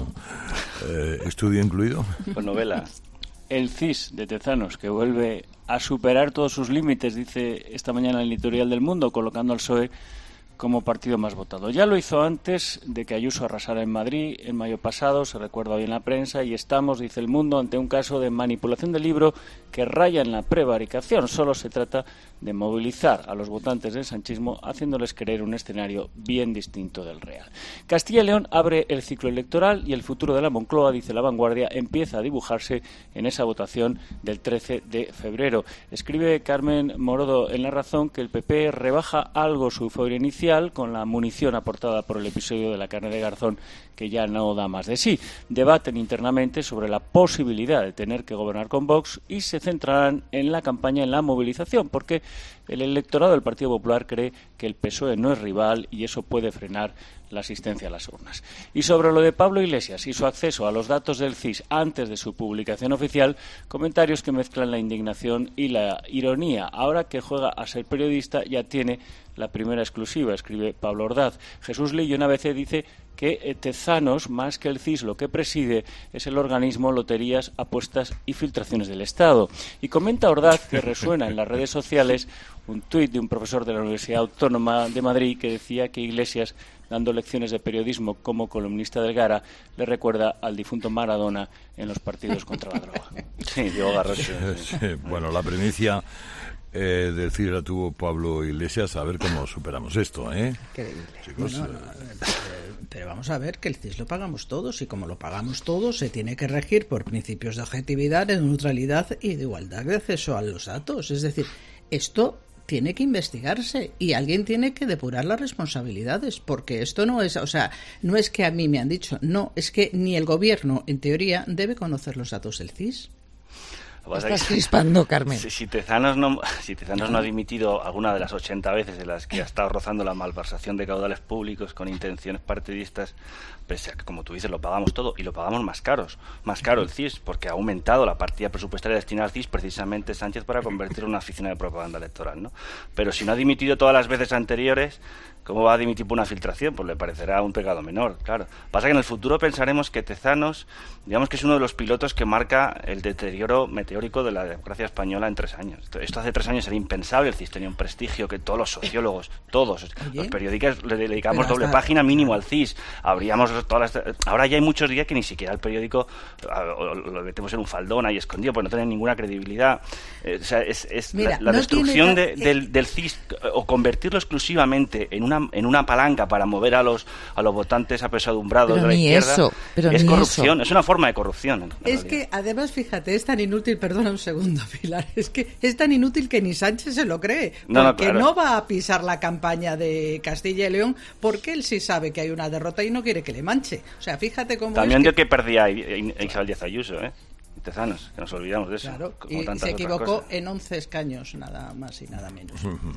incluido. Con novela. El CIS de Tezanos, que vuelve a superar todos sus límites, dice esta mañana en el editorial del Mundo, colocando al PSOE como partido más votado. Ya lo hizo antes de que Ayuso arrasara en Madrid en mayo pasado, se recuerda hoy en la prensa, y estamos, dice el Mundo, ante un caso de manipulación del libro que raya en la prevaricación. Solo se trata de movilizar a los votantes del sanchismo, haciéndoles creer un escenario bien distinto del real. Castilla y León abre el ciclo electoral, y el futuro de la Moncloa, dice La Vanguardia, empieza a dibujarse en esa votación del 13 de febrero. Escribe Carmen Morodo en La Razón que el PP rebaja algo su euforia inicial con la munición aportada por el episodio de la carne de garzón, que ya no da más de sí. Debaten internamente sobre la posibilidad de tener que gobernar con Vox, y se centrarán en la campaña, en la movilización, porque el electorado del Partido Popular cree que el PSOE no es rival, y eso puede frenar la asistencia a las urnas. Y sobre lo de Pablo Iglesias y su acceso a los datos del CIS antes de su publicación oficial, comentarios que mezclan la indignación y la ironía. Ahora que juega a ser periodista, ya tiene la primera exclusiva, escribe Pablo Ordaz. Jesús Lillo en ABC dice que Tezanos, más que el CIS, lo que preside es el organismo Loterías, Apuestas y Filtraciones del Estado. Y comenta Ordaz que resuena en las redes sociales un tuit de un profesor de la Universidad Autónoma de Madrid que decía que Iglesias, dando lecciones de periodismo como columnista del Gara, le recuerda al difunto Maradona en los partidos contra la droga. Sí, Diego Garrocho. Sí, bueno, la primicia del CIS la tuvo Pablo Iglesias. A ver cómo superamos esto, ¿eh? Chicos, bueno, pero vamos a ver que el CIS lo pagamos todos, y como lo pagamos todos, se tiene que regir por principios de objetividad, de neutralidad y de igualdad de acceso a los datos. Es decir, esto tiene que investigarse, y alguien tiene que depurar las responsabilidades, porque esto no es, o sea, no es que a mí me han dicho, no, es que ni el gobierno, en teoría, debe conocer los datos del CIS. Estás crispando, Carmen. Si Tezanos no ha dimitido alguna de las 80 veces en las que ha estado rozando la malversación de caudales públicos con intenciones partidistas, pese a que, como tú dices, lo pagamos todo y lo pagamos más caro el CIS, porque ha aumentado la partida presupuestaria destinada al CIS precisamente Sánchez para convertirlo en una oficina de propaganda electoral, ¿no? Pero si no ha dimitido todas las veces anteriores, ¿cómo va a dimitir por una filtración? Pues le parecerá un pecado menor, claro. Pasa que en el futuro pensaremos que Tezanos, digamos que es uno de los pilotos que marca el deterioro meteórico de la democracia española en 3 años. Esto hace 3 años era impensable, el CIS tenía un prestigio que todos los sociólogos, todos, los periódicos le dedicamos doble página mínimo al CIS, abríamos todas las... Ahora ya hay muchos días que ni siquiera el periódico lo metemos en un faldón ahí escondido, pues no tiene ninguna credibilidad. O sea, Mira, la destrucción del CIS, o convertirlo exclusivamente en una palanca para mover a los votantes apesadumbrados de la izquierda, es corrupción, es una forma de corrupción. Es que además, fíjate, es tan inútil, perdona un segundo, Pilar, es que es tan inútil que ni Sánchez se lo cree, porque no va a pisar la campaña de Castilla y León, porque él sí sabe que hay una derrota y no quiere que le manche. O sea, fíjate cómo también dio que perdía Isabel Díaz Ayuso, Tezanos, que nos olvidamos de eso. Claro, y se equivocó en 11 escaños, nada más y nada menos.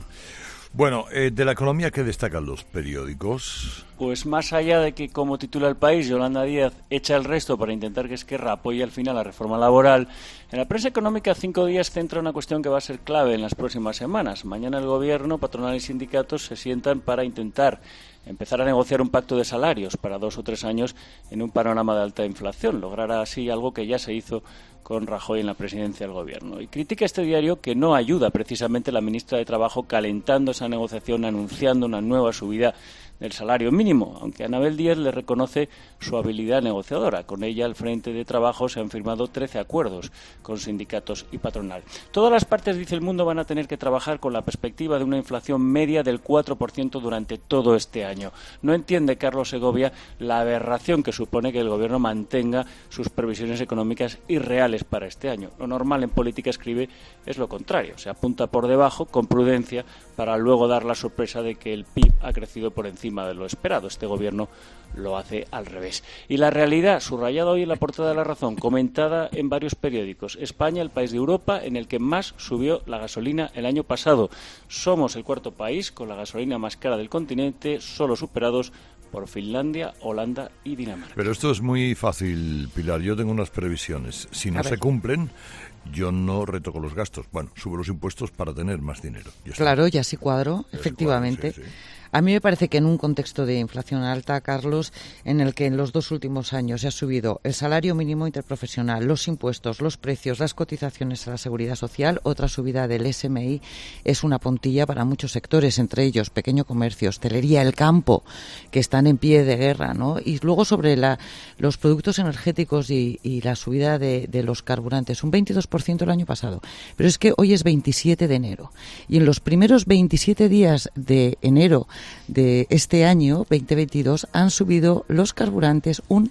Bueno, de la economía, ¿qué destacan los periódicos? Pues más allá de que, como titula El País, Yolanda Díaz echa el resto para intentar que Esquerra apoye al final la reforma laboral, en la prensa económica 5 días centra una cuestión que va a ser clave en las próximas semanas. Mañana el Gobierno, patronal y sindicatos se sientan para intentar empezar a negociar un pacto de salarios para 2 o 3 años en un panorama de alta inflación, lograr así algo que ya se hizo con Rajoy en la presidencia del Gobierno. Y critica este diario que no ayuda precisamente la ministra de Trabajo calentando esa negociación, anunciando una nueva subida del salario mínimo, aunque Anabel Díaz le reconoce su habilidad negociadora. Con ella al frente de Trabajo se han firmado 13 acuerdos con sindicatos y patronal. Todas las partes, dice El Mundo, van a tener que trabajar con la perspectiva de una inflación media del 4% durante todo este año. No entiende Carlos Segovia la aberración que supone que el Gobierno mantenga sus previsiones económicas irreales para este año. Lo normal en política, escribe, es lo contrario. Se apunta por debajo, con prudencia, para luego dar la sorpresa de que el PIB ha crecido por encima de lo esperado. Este Gobierno lo hace al revés. Y la realidad, subrayada hoy en la portada de La Razón, comentada en varios periódicos. España, el país de Europa en el que más subió la gasolina el año pasado. Somos el 4º país con la gasolina más cara del continente, solo superados por Finlandia, Holanda y Dinamarca. Pero esto es muy fácil, Pilar. Yo tengo unas previsiones. Si no se cumplen, yo no retoco los gastos. Bueno, subo los impuestos para tener más dinero. Claro, ya sí cuadro, efectivamente. Sí. A mí me parece que en un contexto de inflación alta, Carlos, en el que en los 2 últimos años se ha subido el salario mínimo interprofesional, los impuestos, los precios, las cotizaciones a la seguridad social, otra subida del SMI es una puntilla para muchos sectores, entre ellos pequeño comercio, hostelería, el campo, que están en pie de guerra, ¿no? Y luego sobre los productos energéticos y la subida de los carburantes, un 22% el año pasado. Pero es que hoy es 27 de enero y en los primeros 27 días de enero de este año 2022 han subido los carburantes un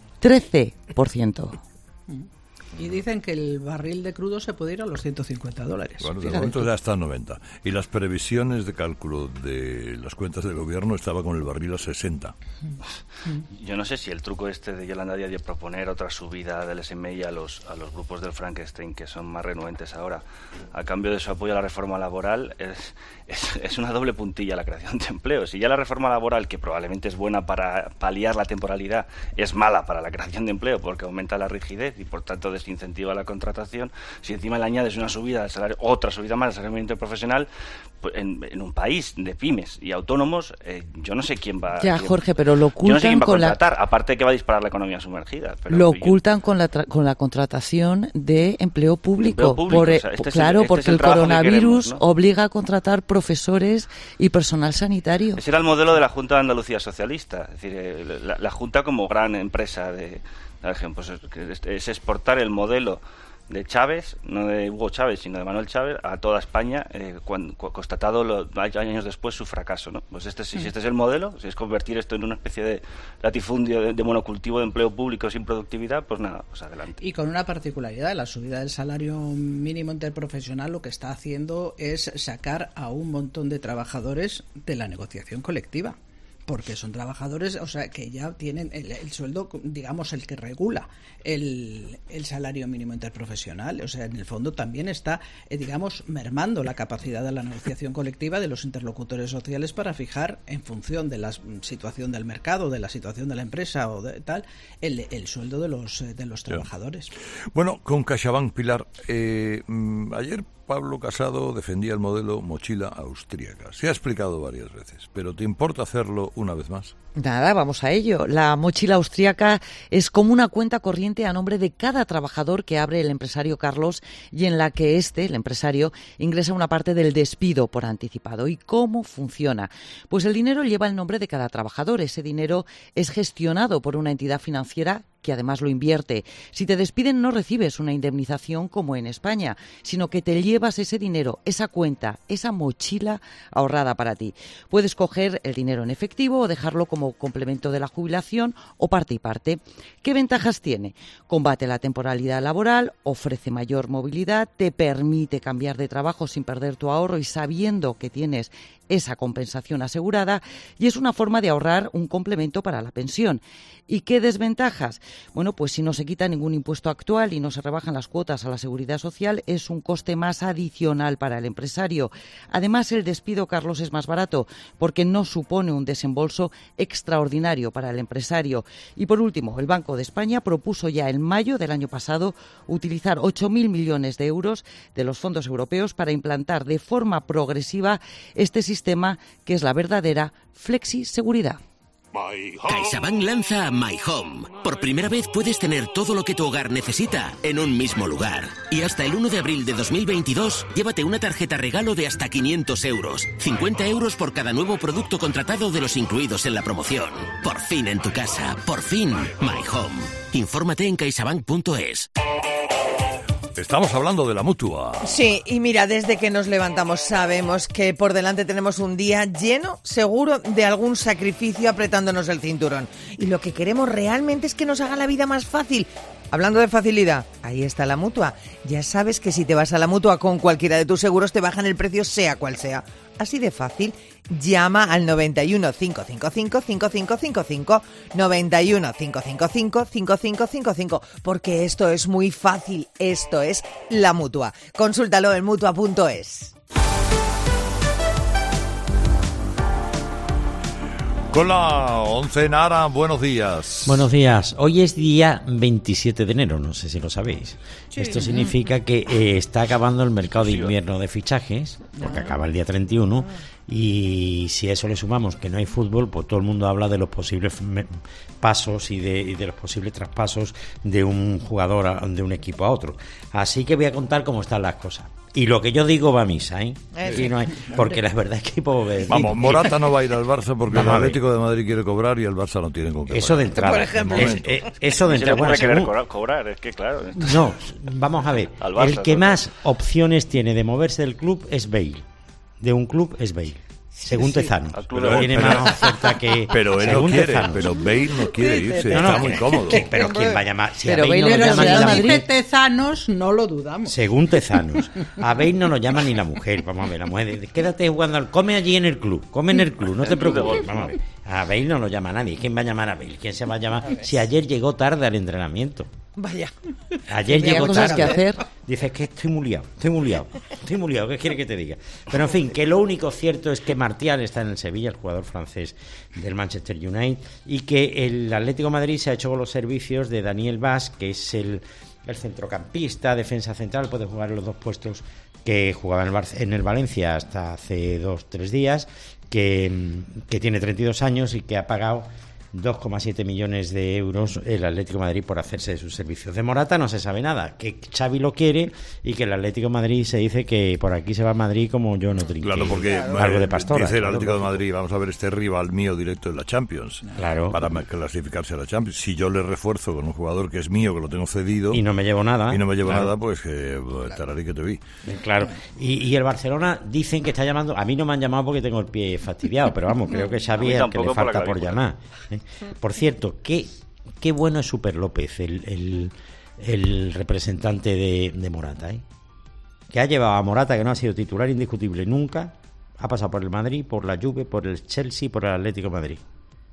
13%. Y dicen que el barril de crudo se puede ir a los $150. Bueno, de momento ya está a 90. Y las previsiones de cálculo de las cuentas del Gobierno estaba con el barril a 60. Yo no sé si el truco de Yolanda Díaz de proponer otra subida del SMI a los grupos del Frankenstein, que son más renuentes ahora, a cambio de su apoyo a la reforma laboral, es una doble puntilla a la creación de empleo. Si ya la reforma laboral, que probablemente es buena para paliar la temporalidad, es mala para la creación de empleo porque aumenta la rigidez y por tanto desincentiva la contratación, si encima le añades una subida del salario, otra subida más del salario mínimo interprofesional, pues en un país de pymes y autónomos, yo no sé quién va. Ya, Jorge, pero lo ocultan, yo no sé quién va a contratar, aparte de que va a disparar la economía sumergida. Pero lo ocultan con la contratación de empleo público. Porque el coronavirus obliga a contratar profesores y personal sanitario. Ese era el modelo de la Junta de Andalucía socialista, es decir, la Junta como gran empresa de pues es exportar el modelo de Chávez, no de Hugo Chávez, sino de Manuel Chávez, a toda España, constatado años después su fracaso, ¿no? Pues si este es el modelo, si es convertir esto en una especie de latifundio de monocultivo de empleo público sin productividad, pues nada, pues adelante. Y con una particularidad, la subida del salario mínimo interprofesional lo que está haciendo es sacar a un montón de trabajadores de la negociación colectiva. porque son trabajadores, o sea, que ya tienen el sueldo, digamos, el que regula el salario mínimo interprofesional. O sea, en el fondo también está, digamos, mermando la capacidad de la negociación colectiva de los interlocutores sociales para fijar, en función de la situación del mercado, de la situación de la empresa o de tal, el sueldo de los trabajadores. Bueno, con CaixaBank, Pilar, ayer Pablo Casado defendía el modelo mochila austríaca. Se ha explicado varias veces, pero ¿te importa hacerlo una vez más? Nada, vamos a ello. La mochila austríaca es como una cuenta corriente a nombre de cada trabajador que abre el empresario Carlos y en la que el empresario, ingresa una parte del despido por anticipado. ¿Y cómo funciona? Pues el dinero lleva el nombre de cada trabajador. Ese dinero es gestionado por una entidad financiera que además lo invierte. Si te despiden no recibes una indemnización como en España, sino que te llevas ese dinero, esa cuenta, esa mochila ahorrada para ti. Puedes coger el dinero en efectivo o dejarlo como complemento de la jubilación o parte y parte. ¿Qué ventajas tiene? Combate la temporalidad laboral, ofrece mayor movilidad, te permite cambiar de trabajo sin perder tu ahorro y sabiendo que tienes esa compensación asegurada, y es una forma de ahorrar un complemento para la pensión. ¿Y qué desventajas? Bueno, pues si no se quita ningún impuesto actual y no se rebajan las cuotas a la seguridad social, es un coste más adicional para el empresario. Además, el despido, Carlos, es más barato porque no supone un desembolso extraordinario para el empresario. Y por último, el Banco de España propuso ya en mayo del año pasado utilizar 8.000 millones de euros de los fondos europeos para implantar de forma progresiva este sistema que es la verdadera flexiseguridad. CaixaBank lanza My Home. Por primera vez puedes tener todo lo que tu hogar necesita en un mismo lugar. Y hasta el 1 de abril de 2022, llévate una tarjeta regalo de hasta 500 euros. 50 euros por cada nuevo producto contratado de los incluidos en la promoción. Por fin en tu casa. Por fin My Home. Infórmate en caixabank.es. Estamos hablando de la Mutua. Sí, y mira, desde que nos levantamos sabemos que por delante tenemos un día lleno, seguro, de algún sacrificio apretándonos el cinturón. Y lo que queremos realmente es que nos haga la vida más fácil. Hablando de facilidad, ahí está la Mutua. Ya sabes que si te vas a la Mutua con cualquiera de tus seguros te bajan el precio sea cual sea. Así de fácil. Llama al 91 555 5555, 91 555 5555, porque esto es muy fácil. Esto es la Mutua. Consúltalo en mutua.es. Con la 11 Nara, buenos días. Buenos días. Hoy es día 27 de enero, no sé si lo sabéis. Sí. Esto significa que está acabando el mercado de invierno de fichajes, porque acaba el día 31, y si a eso le sumamos que no hay fútbol, pues todo el mundo habla de los posibles pasos y de los posibles traspasos de un jugador de un equipo a otro. Así que voy a contar cómo están las cosas. Y lo que yo digo va a misa, ¿eh? Sí. No hay, porque la verdad es que vamos, Morata no va a ir al Barça porque el Atlético de Madrid quiere cobrar y el Barça no tiene con qué eso pagar. De entrada. Por ejemplo. Eso de entrada. Bueno, querer cobrar, es que claro. No, vamos a ver. Barça, el que más opciones tiene de moverse del club es Bale. De un club es Bale. Según Tezano. Tiene más oferta que... Pero él no quiere, pero Bale no quiere irse, está muy cómodo. Pero ¿quién va a llamar? Si pero a Bale no lo llama ni la mujer. Dice Tezanos, no lo dudamos. Según Tezanos. A Bale no lo llama ni la mujer. Vamos a ver, la mujer. Quédate jugando, come allí en el club, come en el club, no te preocupes. Vamos a ver. A Bale no lo llama nadie. ¿Quién va a llamar a Bale? ¿Quién se va a llamar? Si ayer llegó tarde al entrenamiento. Vaya. Ayer llegó tarde. Que hacer. Dices que estoy muy liado. ¿Qué quiere que te diga? Pero en fin, que lo único cierto es que Martial está en el Sevilla, el jugador francés del Manchester United, y que el Atlético de Madrid se ha hecho con los servicios de Daniel Vaz, que es el centrocampista, defensa central, puede jugar en los dos puestos que jugaba en el Valencia hasta hace 2-3 días, que tiene 32 años y que ha pagado 2,7 millones de euros el Atlético de Madrid por hacerse de sus servicios. De Morata no se sabe nada, que Xavi lo quiere y que el Atlético de Madrid se dice que por aquí se va a Madrid como yo no trinque. Claro, porque algo de Pastora. Dice el Atlético de Madrid, vamos a ver este rival mío directo en la Champions. Claro. Para clasificarse a la Champions. Si yo le refuerzo con un jugador que es mío, que lo tengo cedido... Y no me llevo nada. Pues que tararí que te vi. Claro. Y el Barcelona dicen que está llamando... A mí no me han llamado porque tengo el pie fastidiado, pero vamos, creo que Xavi es el que le falta por llamar. Por cierto, qué bueno es Super López, el representante de Morata, que ha llevado a Morata, que no ha sido titular indiscutible nunca, ha pasado por el Madrid, por la Juve, por el Chelsea, por el Atlético de Madrid.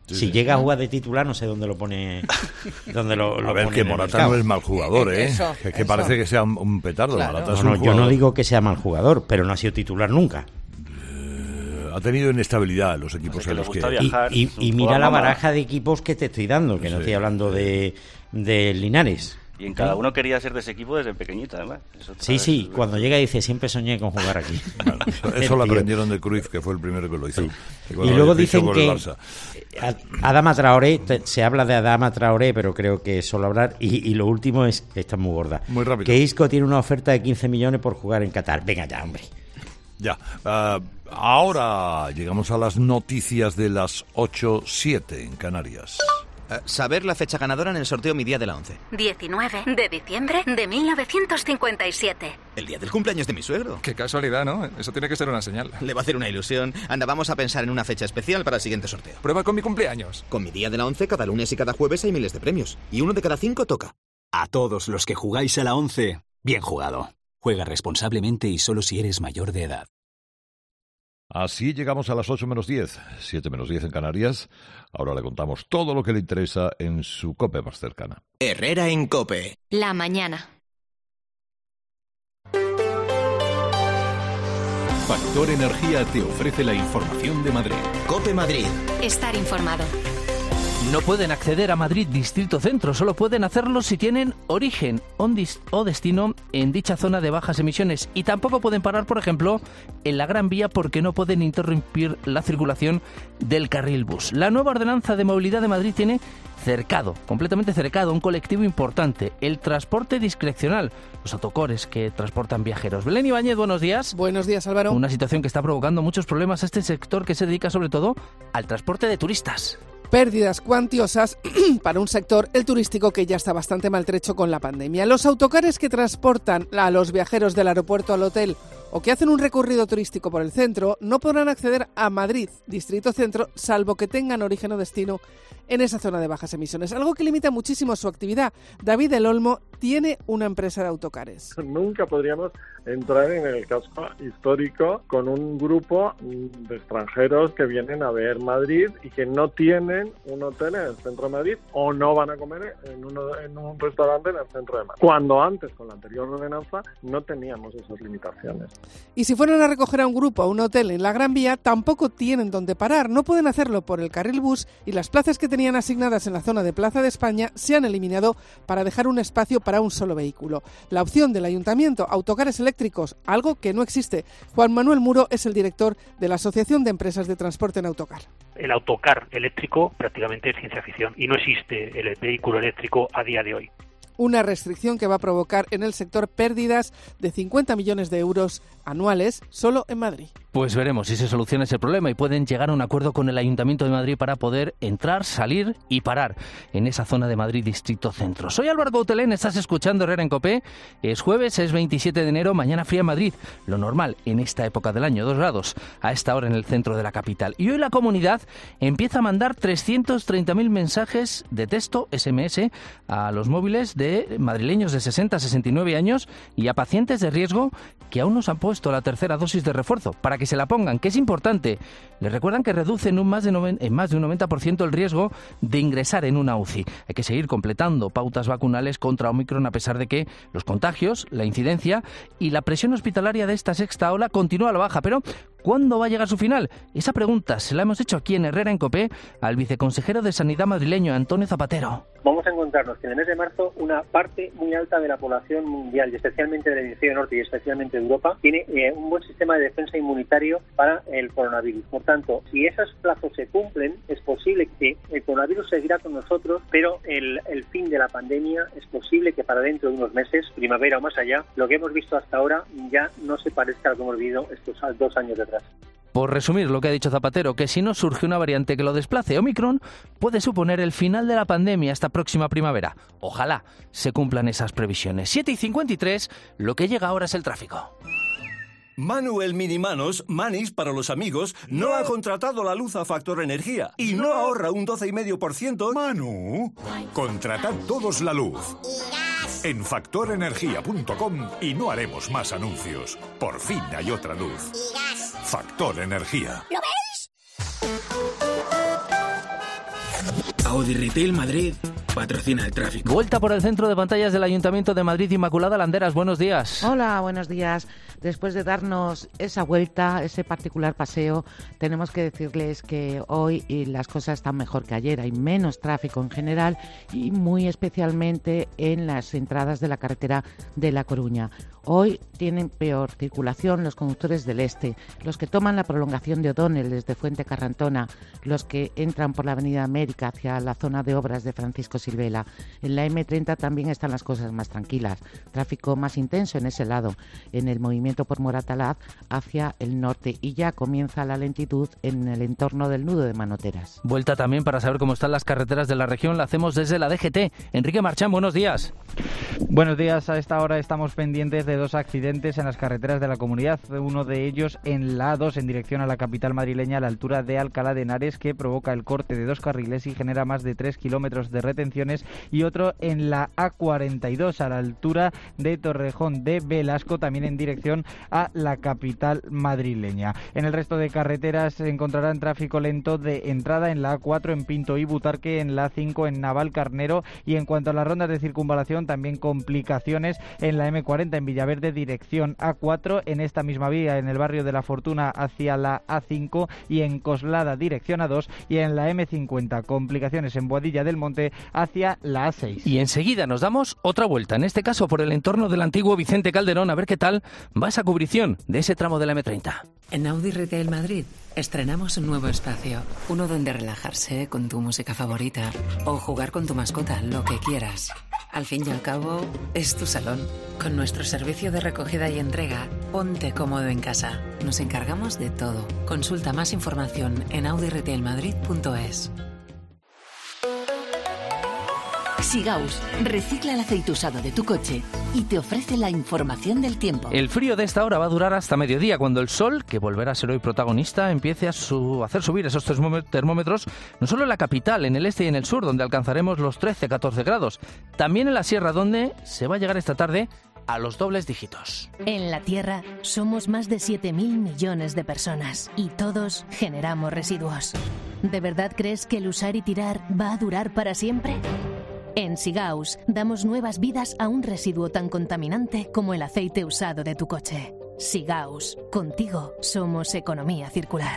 Si llega a jugar de titular, no sé dónde lo pone. Dónde lo a ver, pone que Morata no es mal jugador, ¿eh? Que parece que sea un petardo. Claro. Morata es un jugador. Yo no digo que sea mal jugador, pero no ha sido titular nunca. Ha tenido inestabilidad los equipos en los que... Y mira la baraja de equipos que te estoy dando, que no estoy hablando de Linares. Y en cada uno quería ser de ese equipo desde pequeñito, además. Sí, cuando llega dice, siempre soñé con jugar aquí. Bueno, eso lo aprendieron de Cruyff, que fue el primero que lo hizo. Sí. Y luego dicen que Adama Traoré, se habla de Adama Traoré, pero creo que es solo hablar. Y lo último es, esta es muy gorda, muy rápido, que Isco tiene una oferta de 15 millones por jugar en Qatar. Venga ya, hombre. Ya. Ahora llegamos a las noticias de las 8:07 en Canarias. Saber la fecha ganadora en el sorteo Mi Día de la 11. 19 de diciembre de 1957. El día del cumpleaños de mi suegro. Qué casualidad, ¿no? Eso tiene que ser una señal. Le va a hacer una ilusión. Anda, vamos a pensar en una fecha especial para el siguiente sorteo. Prueba con mi cumpleaños. Con Mi Día de la 11, cada lunes y cada jueves hay miles de premios. Y 1 de cada 5 toca. A todos los que jugáis a la 11, bien jugado. Juega responsablemente y solo si eres mayor de edad. Así llegamos a las 8 menos 10, 7 menos 10 en Canarias. Ahora le contamos todo lo que le interesa en su COPE más cercana. Herrera en COPE. La mañana. Factor Energía te ofrece la información de Madrid. COPE Madrid. Estar informado. No pueden acceder a Madrid Distrito Centro, solo pueden hacerlo si tienen origen o destino en dicha zona de bajas emisiones. Y tampoco pueden parar, por ejemplo, en la Gran Vía porque no pueden interrumpir la circulación del carril bus. La nueva ordenanza de movilidad de Madrid tiene completamente cercado, un colectivo importante, el transporte discrecional, los autocores que transportan viajeros. Belén Ibáñez, buenos días. Buenos días, Álvaro. Una situación que está provocando muchos problemas a este sector que se dedica sobre todo al transporte de turistas. Pérdidas cuantiosas para un sector, el turístico, que ya está bastante maltrecho con la pandemia. Los autocares que transportan a los viajeros del aeropuerto al hotel o que hacen un recorrido turístico por el centro no podrán acceder a Madrid Distrito Centro salvo que tengan origen o destino en esa zona de bajas emisiones, algo que limita muchísimo su actividad. David El Olmo tiene una empresa de autocares. Nunca podríamos entrar en el casco histórico con un grupo de extranjeros que vienen a ver Madrid y que no tienen un hotel en el centro de Madrid o no van a comer en un restaurante en el centro de Madrid. Cuando antes, con la anterior ordenanza, no teníamos esas limitaciones. Y si fueran a recoger a un grupo a un hotel en la Gran Vía, tampoco tienen dónde parar. No pueden hacerlo por el carril bus y las plazas que tenían asignadas en la zona de Plaza de España se han eliminado para dejar un espacio para un solo vehículo. La opción del ayuntamiento, autocares eléctricos, algo que no existe. Juan Manuel Muro es el director de la Asociación de Empresas de Transporte en Autocar. El autocar eléctrico prácticamente es ciencia ficción y no existe el vehículo eléctrico a día de hoy. Una restricción que va a provocar en el sector pérdidas de 50 millones de euros anuales solo en Madrid. Pues veremos si se soluciona ese problema y pueden llegar a un acuerdo con el Ayuntamiento de Madrid para poder entrar, salir y parar en esa zona de Madrid Distrito Centro. Soy Álvaro Coutelén, estás escuchando Herrera en COPE. Es jueves, es 27 de enero, mañana fría en Madrid. Lo normal en esta época del año, 2 grados a esta hora en el centro de la capital. Y hoy la comunidad empieza a mandar 330.000 mensajes de texto, SMS, a los móviles de madrileños de 60 a 69 años y a pacientes de riesgo que aún no se han puesto la tercera dosis de refuerzo, para que se la pongan, que es importante. Les recuerdan que reducen en más de un 90% el riesgo de ingresar en una UCI. Hay que seguir completando pautas vacunales contra Omicron a pesar de que los contagios, la incidencia y la presión hospitalaria de esta sexta ola continúa a la baja. Pero ¿cuándo va a llegar su final? Esa pregunta se la hemos hecho aquí en Herrera en COPE al viceconsejero de Sanidad madrileño, Antonio Zapatero. Vamos a encontrarnos que en el mes de marzo una parte muy alta de la población mundial, y especialmente del hemisferio norte y especialmente de Europa, tiene un buen sistema de defensa inmunitario para el coronavirus. Por tanto, si esos plazos se cumplen, es posible que el coronavirus seguirá con nosotros, pero el fin de la pandemia es posible que para dentro de unos meses, primavera o más allá, lo que hemos visto hasta ahora ya no se parezca a lo que hemos vivido estos 2 años de atrás. Por resumir lo que ha dicho Zapatero, que si no surge una variante que lo desplace, Omicron puede suponer el final de la pandemia esta próxima primavera. Ojalá se cumplan esas previsiones. 7:53, lo que llega ahora es el tráfico. Manuel Minimanos, Manis para los amigos, no ha contratado la luz a Factor Energía y no ahorra un 12,5%. Manu, contratad todos la luz en factorenergia.com y no haremos más anuncios. Por fin hay otra luz. Factor Energía. ¿Lo veis? Audi Retail Madrid patrocina el tráfico. Vuelta por el centro de pantallas del Ayuntamiento de Madrid. Inmaculada Landeras, buenos días. Hola, buenos días. Después de darnos esa vuelta, ese particular paseo, tenemos que decirles que hoy las cosas están mejor que ayer. Hay menos tráfico en general y muy especialmente en las entradas de la carretera de La Coruña. Hoy tienen peor circulación los conductores del este, los que toman la prolongación de O'Donnell desde Fuente Carrantona, los que entran por la Avenida América hacia la zona de obras de Francisco Silvela. En la M30 también están las cosas más tranquilas, tráfico más intenso en ese lado, en el movimiento por Moratalaz hacia el norte, y ya comienza la lentitud en el entorno del nudo de Manoteras. Vuelta también para saber cómo están las carreteras de la región, la hacemos desde la DGT. Enrique Marchán, buenos días. Buenos días, a esta hora estamos pendientes de dos accidentes en las carreteras de la comunidad, uno de ellos en la A2 en dirección a la capital madrileña a la altura de Alcalá de Henares, que provoca el corte de 2 carriles y genera más de 3 kilómetros de retenciones, y otro en la A42 a la altura de Torrejón de Velasco, también en dirección a la capital madrileña. En el resto de carreteras se encontrarán tráfico lento de entrada en la A4 en Pinto y Butarque, en la A5 en Navalcarnero, y en cuanto a las rondas de circunvalación también complicaciones en la M40 en Villaverde dirección A4, en esta misma vía en el barrio de La Fortuna hacia la A5 y en Coslada dirección A2, y en la M50 complicaciones en Boadilla del Monte hacia la A6. Y enseguida nos damos otra vuelta, en este caso por el entorno del antiguo Vicente Calderón, a ver qué tal va esa cubrición de ese tramo de la M30. En Audi Retail Madrid estrenamos un nuevo espacio, uno donde relajarse con tu música favorita o jugar con tu mascota, lo que quieras. Al fin y al cabo, es tu salón. Con nuestro servicio de recogida y entrega, ponte cómodo en casa. Nos encargamos de todo. Consulta más información en audiretailmadrid.es. Sigaus recicla el aceite usado de tu coche y te ofrece la información del tiempo. El frío de esta hora va a durar hasta mediodía, cuando el sol, que volverá a ser hoy protagonista, empiece a hacer subir esos termómetros, no solo en la capital, en el este y en el sur, donde alcanzaremos los 13-14 grados, también en la sierra, donde se va a llegar esta tarde a los dobles dígitos. En la Tierra somos más de 7.000 millones de personas y todos generamos residuos. ¿De verdad crees que el usar y tirar va a durar para siempre? En Sigaus damos nuevas vidas a un residuo tan contaminante como el aceite usado de tu coche. Sigaus, contigo somos economía circular.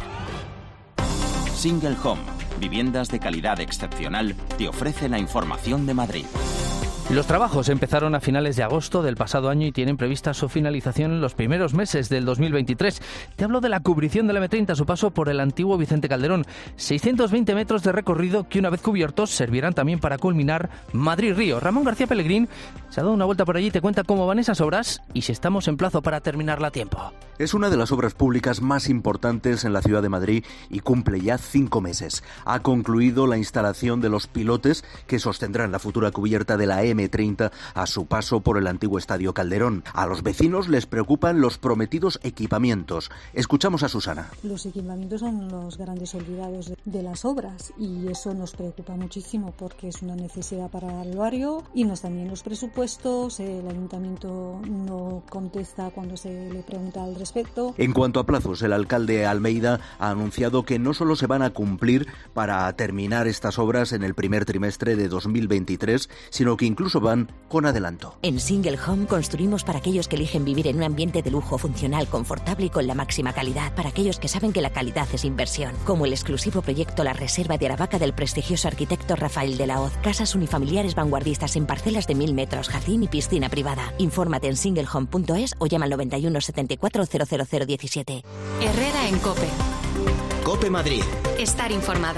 Single Home, viviendas de calidad excepcional, te ofrece la información de Madrid. Los trabajos empezaron a finales de agosto del pasado año y tienen prevista su finalización en los primeros meses del 2023. Te hablo de la cubrición de la M30 a su paso por el antiguo Vicente Calderón. 620 metros de recorrido que, una vez cubiertos, servirán también para culminar Madrid-Río. Ramón García Pellegrín se ha dado una vuelta por allí y te cuenta cómo van esas obras y si estamos en plazo para terminarla a tiempo. Es una de las obras públicas más importantes en la ciudad de Madrid y cumple ya 5 meses. Ha concluido la instalación de los pilotes que sostendrán la futura cubierta de la M30 a su paso por el antiguo Estadio Calderón. A los vecinos les preocupan los prometidos equipamientos. Escuchamos a Susana. Los equipamientos son los grandes olvidados de las obras y eso nos preocupa muchísimo porque es una necesidad para el barrio y no están bien los presupuestos, el ayuntamiento no contesta cuando se le pregunta al respecto. En cuanto a plazos, el alcalde Almeida ha anunciado que no solo se van a cumplir para terminar estas obras en el primer trimestre de 2023, sino que incluso van con adelanto. En Single Home construimos para aquellos que eligen vivir en un ambiente de lujo, funcional, confortable y con la máxima calidad. Para aquellos que saben que la calidad es inversión. Como el exclusivo proyecto La Reserva de Aravaca del prestigioso arquitecto Rafael de la Hoz. Casas unifamiliares vanguardistas en parcelas de 1000 metros, jardín y piscina privada. Infórmate en singlehome.es o llama al 91 74 00017. Herrera en COPE. COPE Madrid. Estar informado.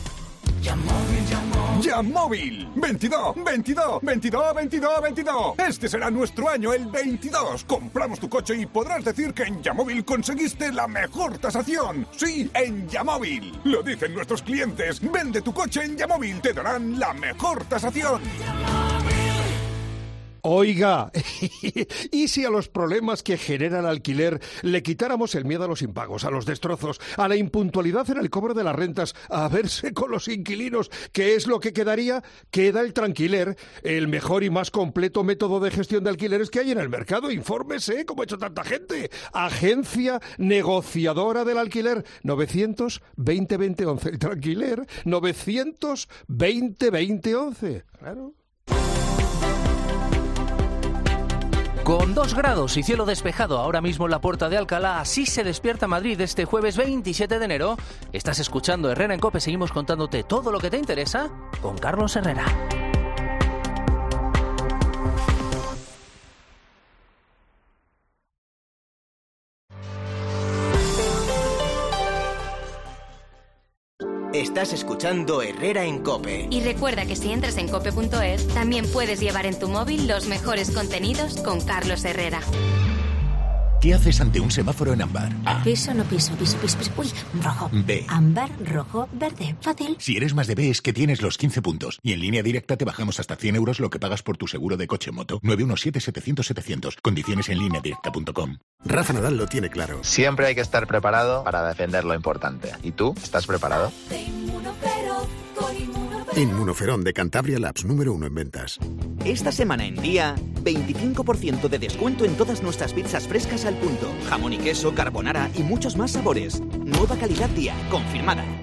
¡Yamóvil! 22, 22, 22, 22, 22. Este será nuestro año, el 22. Compramos tu coche y podrás decir que en Yamóvil conseguiste la mejor tasación. Sí, en Yamóvil. Lo dicen nuestros clientes. Vende tu coche en Yamóvil. Te darán la mejor tasación. Oiga, ¿y si a los problemas que genera el alquiler le quitáramos el miedo a los impagos, a los destrozos, a la impuntualidad en el cobro de las rentas, a verse con los inquilinos? ¿Qué es lo que quedaría? Queda el Tranquiler, el mejor y más completo método de gestión de alquileres que hay en el mercado. Infórmese, como ha hecho tanta gente. Agencia negociadora del alquiler, 900-20-20-11. El Tranquiler, 900-20-20-11. Claro. Con 2 grados y cielo despejado ahora mismo en la Puerta de Alcalá, así se despierta Madrid este jueves 27 de enero. Estás escuchando Herrera en COPE, seguimos contándote todo lo que te interesa con Carlos Herrera. Estás escuchando Herrera en COPE. Y recuerda que si entras en cope.es, también puedes llevar en tu móvil los mejores contenidos con Carlos Herrera. ¿Qué haces ante un semáforo en ámbar? A. Piso, no piso. Uy, rojo. B. Ámbar, rojo, verde. Fácil. Si eres más de B es que tienes los 15 puntos. Y en Línea Directa te bajamos hasta 100 euros lo que pagas por tu seguro de coche-moto. 917-700-700. Condiciones en lineadirecta.com. Rafa Nadal lo tiene claro. Siempre hay que estar preparado para defender lo importante. ¿Y tú? ¿Estás preparado? Inmunoferón de Cantabria Labs, número 1 en ventas. Esta semana en Día, 25% de descuento en todas nuestras pizzas frescas al punto. Jamón y queso, carbonara y muchos más sabores. Nueva calidad Día, confirmada.